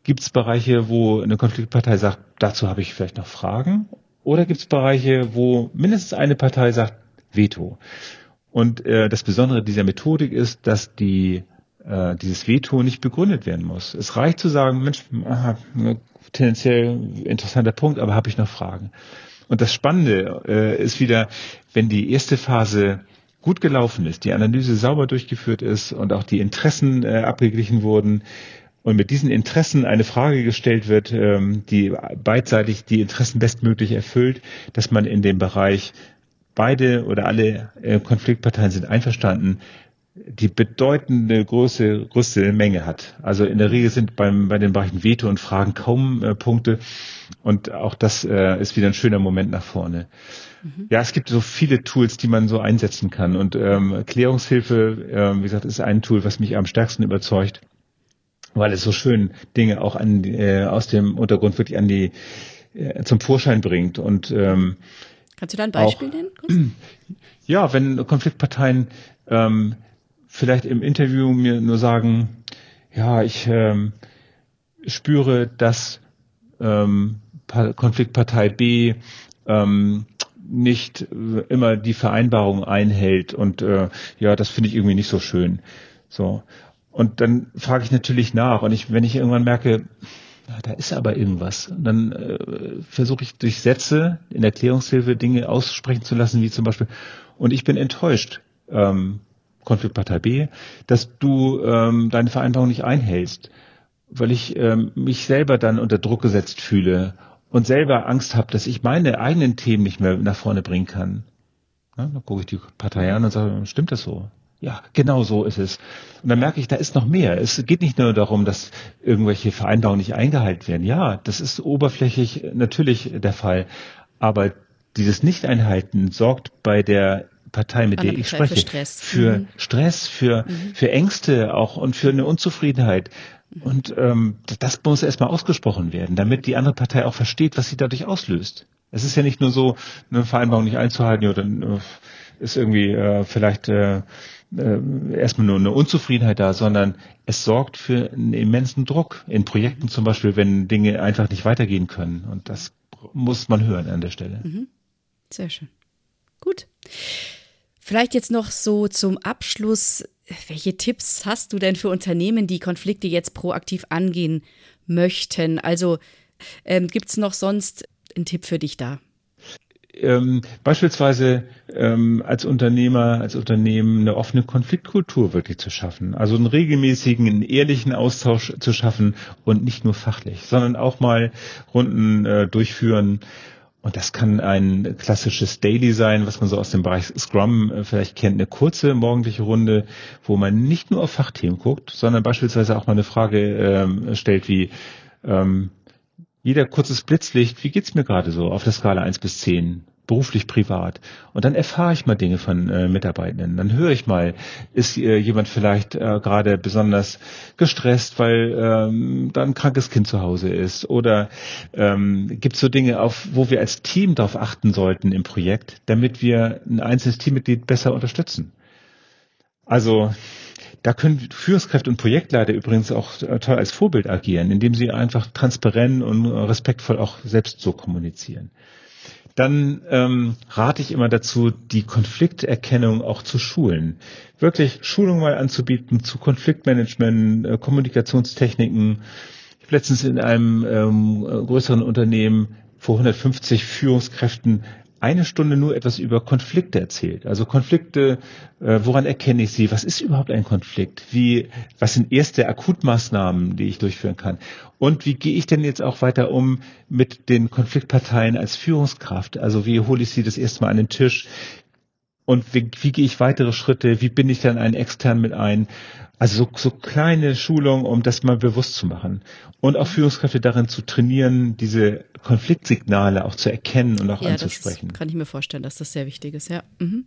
Gibt es Bereiche, wo eine Konfliktpartei sagt, dazu habe ich vielleicht noch Fragen? Oder gibt es Bereiche, wo mindestens eine Partei sagt, Veto? Und das Besondere dieser Methodik ist, dass dieses Veto nicht begründet werden muss. Es reicht zu sagen, Mensch, tendenziell interessanter Punkt, aber habe ich noch Fragen? Und das Spannende ist wieder, wenn die erste Phase gut gelaufen ist, die Analyse sauber durchgeführt ist und auch die Interessen abgeglichen wurden und mit diesen Interessen eine Frage gestellt wird, die beidseitig die Interessen bestmöglich erfüllt, dass man in dem Bereich beide oder alle Konfliktparteien sind einverstanden, die bedeutende größte Menge hat. Also in der Regel sind bei den Bereichen Veto und Fragen kaum Punkte und auch das ist wieder ein schöner Moment nach vorne. Ja, es gibt so viele Tools, die man so einsetzen kann und Klärungshilfe, wie gesagt, ist ein Tool, was mich am stärksten überzeugt, weil es so schön Dinge auch aus dem Untergrund wirklich zum Vorschein bringt und kannst du da ein Beispiel nennen? Kurz? Ja, wenn Konfliktparteien vielleicht im Interview mir nur sagen, ja, ich spüre, dass Konfliktpartei B nicht immer die Vereinbarung einhält und ja, das finde ich irgendwie nicht so schön. So. Und dann frage ich natürlich nach und wenn ich irgendwann merke, da ist aber irgendwas, dann versuche ich durch Sätze in der Klärungshilfe Dinge aussprechen zu lassen, wie zum Beispiel, und ich bin enttäuscht, Konfliktpartei B, dass du deine Vereinbarung nicht einhältst, weil ich mich selber dann unter Druck gesetzt fühle und selber Angst habe, dass ich meine eigenen Themen nicht mehr nach vorne bringen kann. Ja, dann gucke ich die Partei an und sage, stimmt das so? Ja, genau so ist es. Und dann merke ich, da ist noch mehr. Es geht nicht nur darum, dass irgendwelche Vereinbarungen nicht eingehalten werden. Ja, das ist oberflächlich natürlich der Fall. Aber dieses Nicht-Einhalten sorgt bei der Partei, mit der ich spreche, für Stress, für Ängste auch und für eine Unzufriedenheit. Und das muss erstmal ausgesprochen werden, damit die andere Partei auch versteht, was sie dadurch auslöst. Es ist ja nicht nur so, eine Vereinbarung nicht einzuhalten, oder ist irgendwie vielleicht erstmal nur eine Unzufriedenheit da, sondern es sorgt für einen immensen Druck in Projekten zum Beispiel, wenn Dinge einfach nicht weitergehen können. Und das muss man hören an der Stelle. Sehr schön. Gut. Vielleicht jetzt noch so zum Abschluss, welche Tipps hast du denn für Unternehmen, die Konflikte jetzt proaktiv angehen möchten? Also gibt es noch sonst einen Tipp für dich da? Beispielsweise als Unternehmer, als Unternehmen eine offene Konfliktkultur wirklich zu schaffen. Also einen regelmäßigen, einen ehrlichen Austausch zu schaffen und nicht nur fachlich, sondern auch mal Runden durchführen. Und das kann ein klassisches Daily sein, was man so aus dem Bereich Scrum vielleicht kennt, eine kurze morgendliche Runde, wo man nicht nur auf Fachthemen guckt, sondern beispielsweise auch mal eine Frage stellt wie jeder kurzes Blitzlicht, wie geht's mir gerade so auf der Skala 1 bis 10, beruflich, privat? Und dann erfahre ich mal Dinge von Mitarbeitenden. Dann höre ich mal, ist jemand vielleicht gerade besonders gestresst, weil da ein krankes Kind zu Hause ist? Oder gibt es so Dinge, wo wir als Team darauf achten sollten im Projekt, damit wir ein einzelnes Teammitglied besser unterstützen? Also da können Führungskräfte und Projektleiter übrigens auch toll als Vorbild agieren, indem sie einfach transparent und respektvoll auch selbst so kommunizieren. Dann rate ich immer dazu, die Konflikterkennung auch zu schulen. Wirklich Schulung mal anzubieten zu Konfliktmanagement, Kommunikationstechniken. Ich habe letztens in einem größeren Unternehmen vor 150 Führungskräften eine Stunde nur etwas über Konflikte erzählt. Also Konflikte, woran erkenne ich sie? Was ist überhaupt ein Konflikt? Was sind erste Akutmaßnahmen, die ich durchführen kann? Und wie gehe ich denn jetzt auch weiter um mit den Konfliktparteien als Führungskraft? Also wie hole ich sie das erste Mal an den Tisch? Und wie gehe ich weitere Schritte? Wie binde ich dann einen extern mit ein? Also so kleine Schulungen, um das mal bewusst zu machen. Und auch Führungskräfte darin zu trainieren, diese Konfliktsignale auch zu erkennen und auch anzusprechen. Das kann ich mir vorstellen, dass das sehr wichtig ist, ja.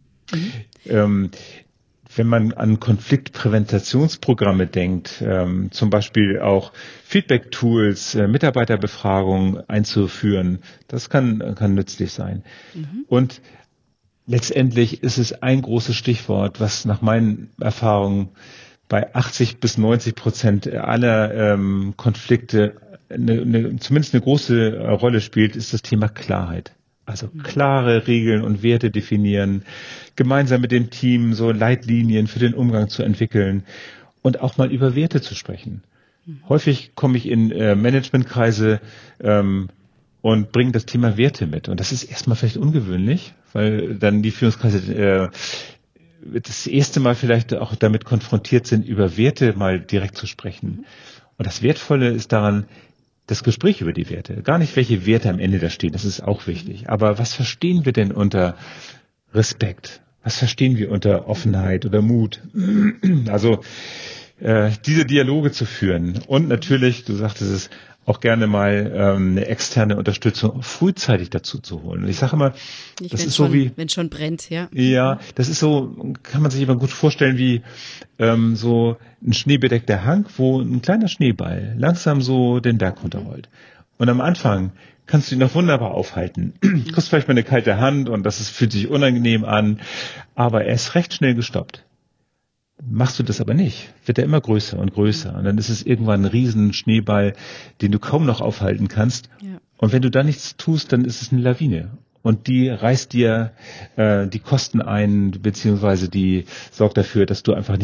Wenn man an Konfliktpräventationsprogramme denkt, zum Beispiel auch Feedback-Tools, Mitarbeiterbefragungen einzuführen, das kann nützlich sein. Und letztendlich ist es ein großes Stichwort, was nach meinen Erfahrungen bei 80 bis 90% aller Konflikte zumindest eine große Rolle spielt, ist das Thema Klarheit. Also klare Regeln und Werte definieren, gemeinsam mit dem Team so Leitlinien für den Umgang zu entwickeln und auch mal über Werte zu sprechen. Häufig komme ich in Managementkreise und bringe das Thema Werte mit. Und das ist erstmal vielleicht ungewöhnlich, weil dann die Führungskreise das erste Mal vielleicht auch damit konfrontiert sind, über Werte mal direkt zu sprechen. Und das Wertvolle ist daran, das Gespräch über die Werte. Gar nicht, welche Werte am Ende da stehen, das ist auch wichtig. Aber was verstehen wir denn unter Respekt? Was verstehen wir unter Offenheit oder Mut? Also diese Dialoge zu führen und natürlich, du sagtest es, auch gerne mal eine externe Unterstützung frühzeitig dazu zu holen. Und ich sage immer, nicht, das ist so wie, wenn schon brennt, ja. Ja, das ist so, kann man sich immer gut vorstellen wie so ein schneebedeckter Hang, wo ein kleiner Schneeball langsam so den Berg runterrollt. Und am Anfang kannst du ihn noch wunderbar aufhalten. Du kriegst vielleicht mal eine kalte Hand und fühlt sich unangenehm an, aber er ist recht schnell gestoppt. Machst du das aber nicht, wird er immer größer und größer. Und dann ist es irgendwann ein riesen Schneeball, den du kaum noch aufhalten kannst. Ja. Und wenn du da nichts tust, dann ist es eine Lawine. Und die reißt dir die Kosten ein, beziehungsweise die sorgt dafür, dass du einfach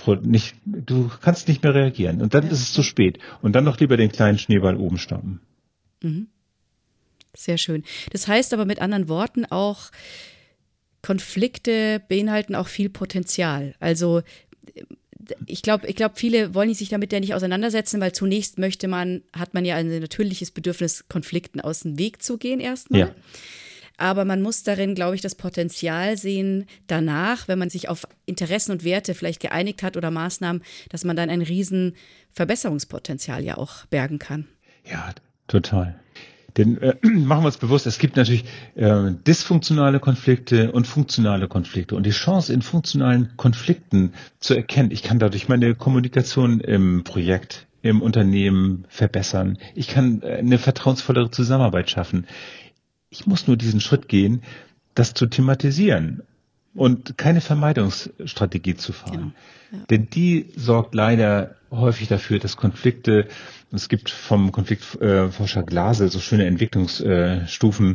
du kannst nicht mehr reagieren. Und dann ist es zu spät. Und dann noch lieber den kleinen Schneeball oben stoppen. Mhm. Sehr schön. Das heißt aber mit anderen Worten auch, Konflikte beinhalten auch viel Potenzial. Also ich glaube, viele wollen sich damit ja nicht auseinandersetzen, weil zunächst hat man ja ein natürliches Bedürfnis, Konflikten aus dem Weg zu gehen erstmal. Ja. Aber man muss darin, glaube ich, das Potenzial sehen, danach, wenn man sich auf Interessen und Werte vielleicht geeinigt hat oder Maßnahmen, dass man dann ein riesen Verbesserungspotenzial ja auch bergen kann. Ja, total. Denn machen wir uns bewusst, es gibt natürlich dysfunktionale Konflikte und funktionale Konflikte. Und die Chance in funktionalen Konflikten zu erkennen, ich kann dadurch meine Kommunikation im Projekt, im Unternehmen verbessern. Ich kann eine vertrauensvollere Zusammenarbeit schaffen. Ich muss nur diesen Schritt gehen, das zu thematisieren und keine Vermeidungsstrategie zu fahren. Genau. Ja. Denn die sorgt leider häufig dafür, dass Konflikte, es gibt vom Konfliktforscher Glasel so schöne Entwicklungsstufen,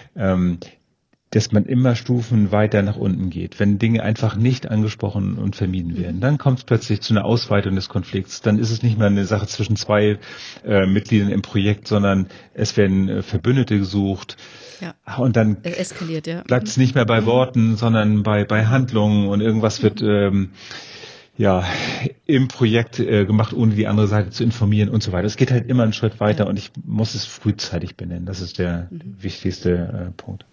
dass man immer Stufen weiter nach unten geht. Wenn Dinge einfach nicht angesprochen und vermieden werden, dann kommt es plötzlich zu einer Ausweitung des Konflikts. Dann ist es nicht mehr eine Sache zwischen zwei Mitgliedern im Projekt, sondern es werden Verbündete gesucht. Ja. Und dann eskaliert, ja. Bleibt es nicht mehr bei Worten, sondern bei Handlungen und irgendwas wird im Projekt gemacht, ohne die andere Seite zu informieren und so weiter. Es geht halt immer einen Schritt weiter und ich muss es frühzeitig benennen. Das ist der wichtigste Punkt.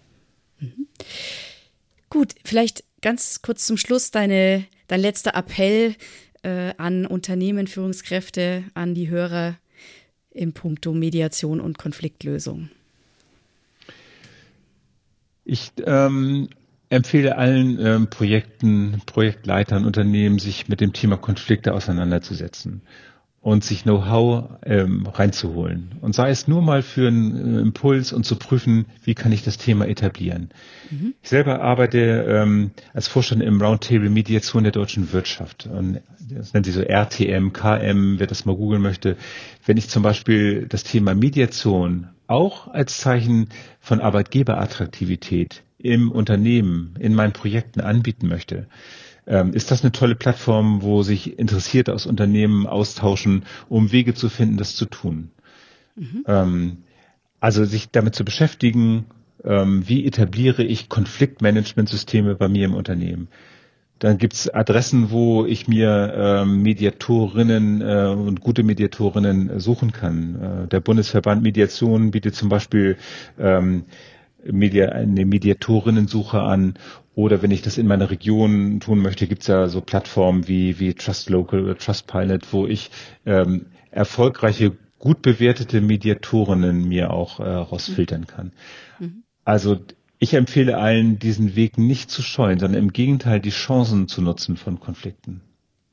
Gut, vielleicht ganz kurz zum Schluss dein letzter Appell an Unternehmen, Führungskräfte, an die Hörer in puncto Mediation und Konfliktlösung. Ich empfehle allen Projektleitern, Unternehmen, sich mit dem Thema Konflikte auseinanderzusetzen und sich Know-how reinzuholen. Und sei es nur mal für einen Impuls und zu prüfen, wie kann ich das Thema etablieren. Ich selber arbeite als Vorstand im Roundtable Mediation der deutschen Wirtschaft. Und das nennt sich so RTM, KM, wer das mal googeln möchte. Wenn ich zum Beispiel das Thema Mediation auch als Zeichen von Arbeitgeberattraktivität im Unternehmen, in meinen Projekten anbieten möchte, ist das eine tolle Plattform, wo sich Interessierte aus Unternehmen austauschen, um Wege zu finden, das zu tun. Also sich damit zu beschäftigen, wie etabliere ich Konfliktmanagementsysteme bei mir im Unternehmen. Dann gibt's Adressen, wo ich mir Mediatorinnen und gute Mediatorinnen suchen kann. Der Bundesverband Mediation bietet zum Beispiel eine Mediatorinnensuche an. Oder wenn ich das in meiner Region tun möchte, gibt's ja so Plattformen wie Trust Local oder Trustpilot, wo ich erfolgreiche, gut bewertete Mediatorinnen mir auch rausfiltern kann. Also ich empfehle allen, diesen Weg nicht zu scheuen, sondern im Gegenteil die Chancen zu nutzen von Konflikten.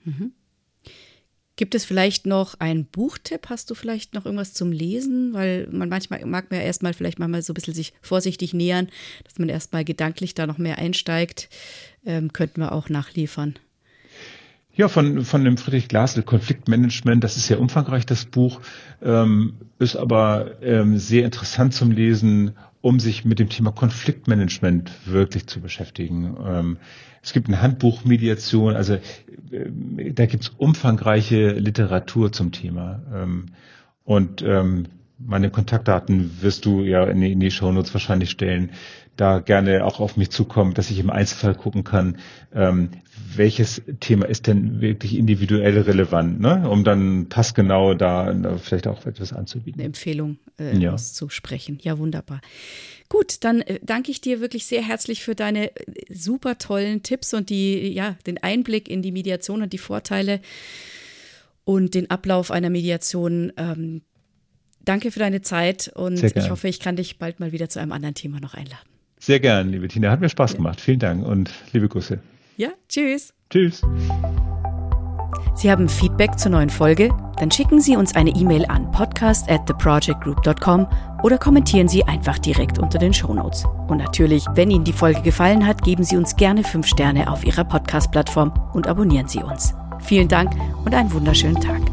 Gibt es vielleicht noch einen Buchtipp? Hast du vielleicht noch irgendwas zum Lesen? Weil manchmal mag man ja erstmal vielleicht mal so ein bisschen sich vorsichtig nähern, dass man erstmal gedanklich da noch mehr einsteigt. Könnten wir auch nachliefern. Ja, von dem Friedrich Glasl, Konfliktmanagement, das ist sehr umfangreich, das Buch, ist aber sehr interessant zum Lesen, um sich mit dem Thema Konfliktmanagement wirklich zu beschäftigen. Es gibt ein Handbuch Mediation, also da gibt's umfangreiche Literatur zum Thema. Und meine Kontaktdaten wirst du ja in die Shownotes wahrscheinlich stellen. Da gerne auch auf mich zukommen, dass ich im Einzelfall gucken kann, welches Thema ist denn wirklich individuell relevant, ne? Um dann passgenau da vielleicht auch etwas anzubieten. Eine Empfehlung auszusprechen. Ja, wunderbar. Gut, dann danke ich dir wirklich sehr herzlich für deine super tollen Tipps und den Einblick in die Mediation und die Vorteile und den Ablauf einer Mediation. Danke für deine Zeit und ich hoffe, ich kann dich bald mal wieder zu einem anderen Thema noch einladen. Sehr gern, liebe Tina. Hat mir Spaß gemacht. Vielen Dank und liebe Grüße. Ja, tschüss. Tschüss. Sie haben Feedback zur neuen Folge? Dann schicken Sie uns eine E-Mail an podcast@theprojectgroup.com oder kommentieren Sie einfach direkt unter den Shownotes. Und natürlich, wenn Ihnen die Folge gefallen hat, geben Sie uns gerne 5 Sterne auf Ihrer Podcast-Plattform und abonnieren Sie uns. Vielen Dank und einen wunderschönen Tag.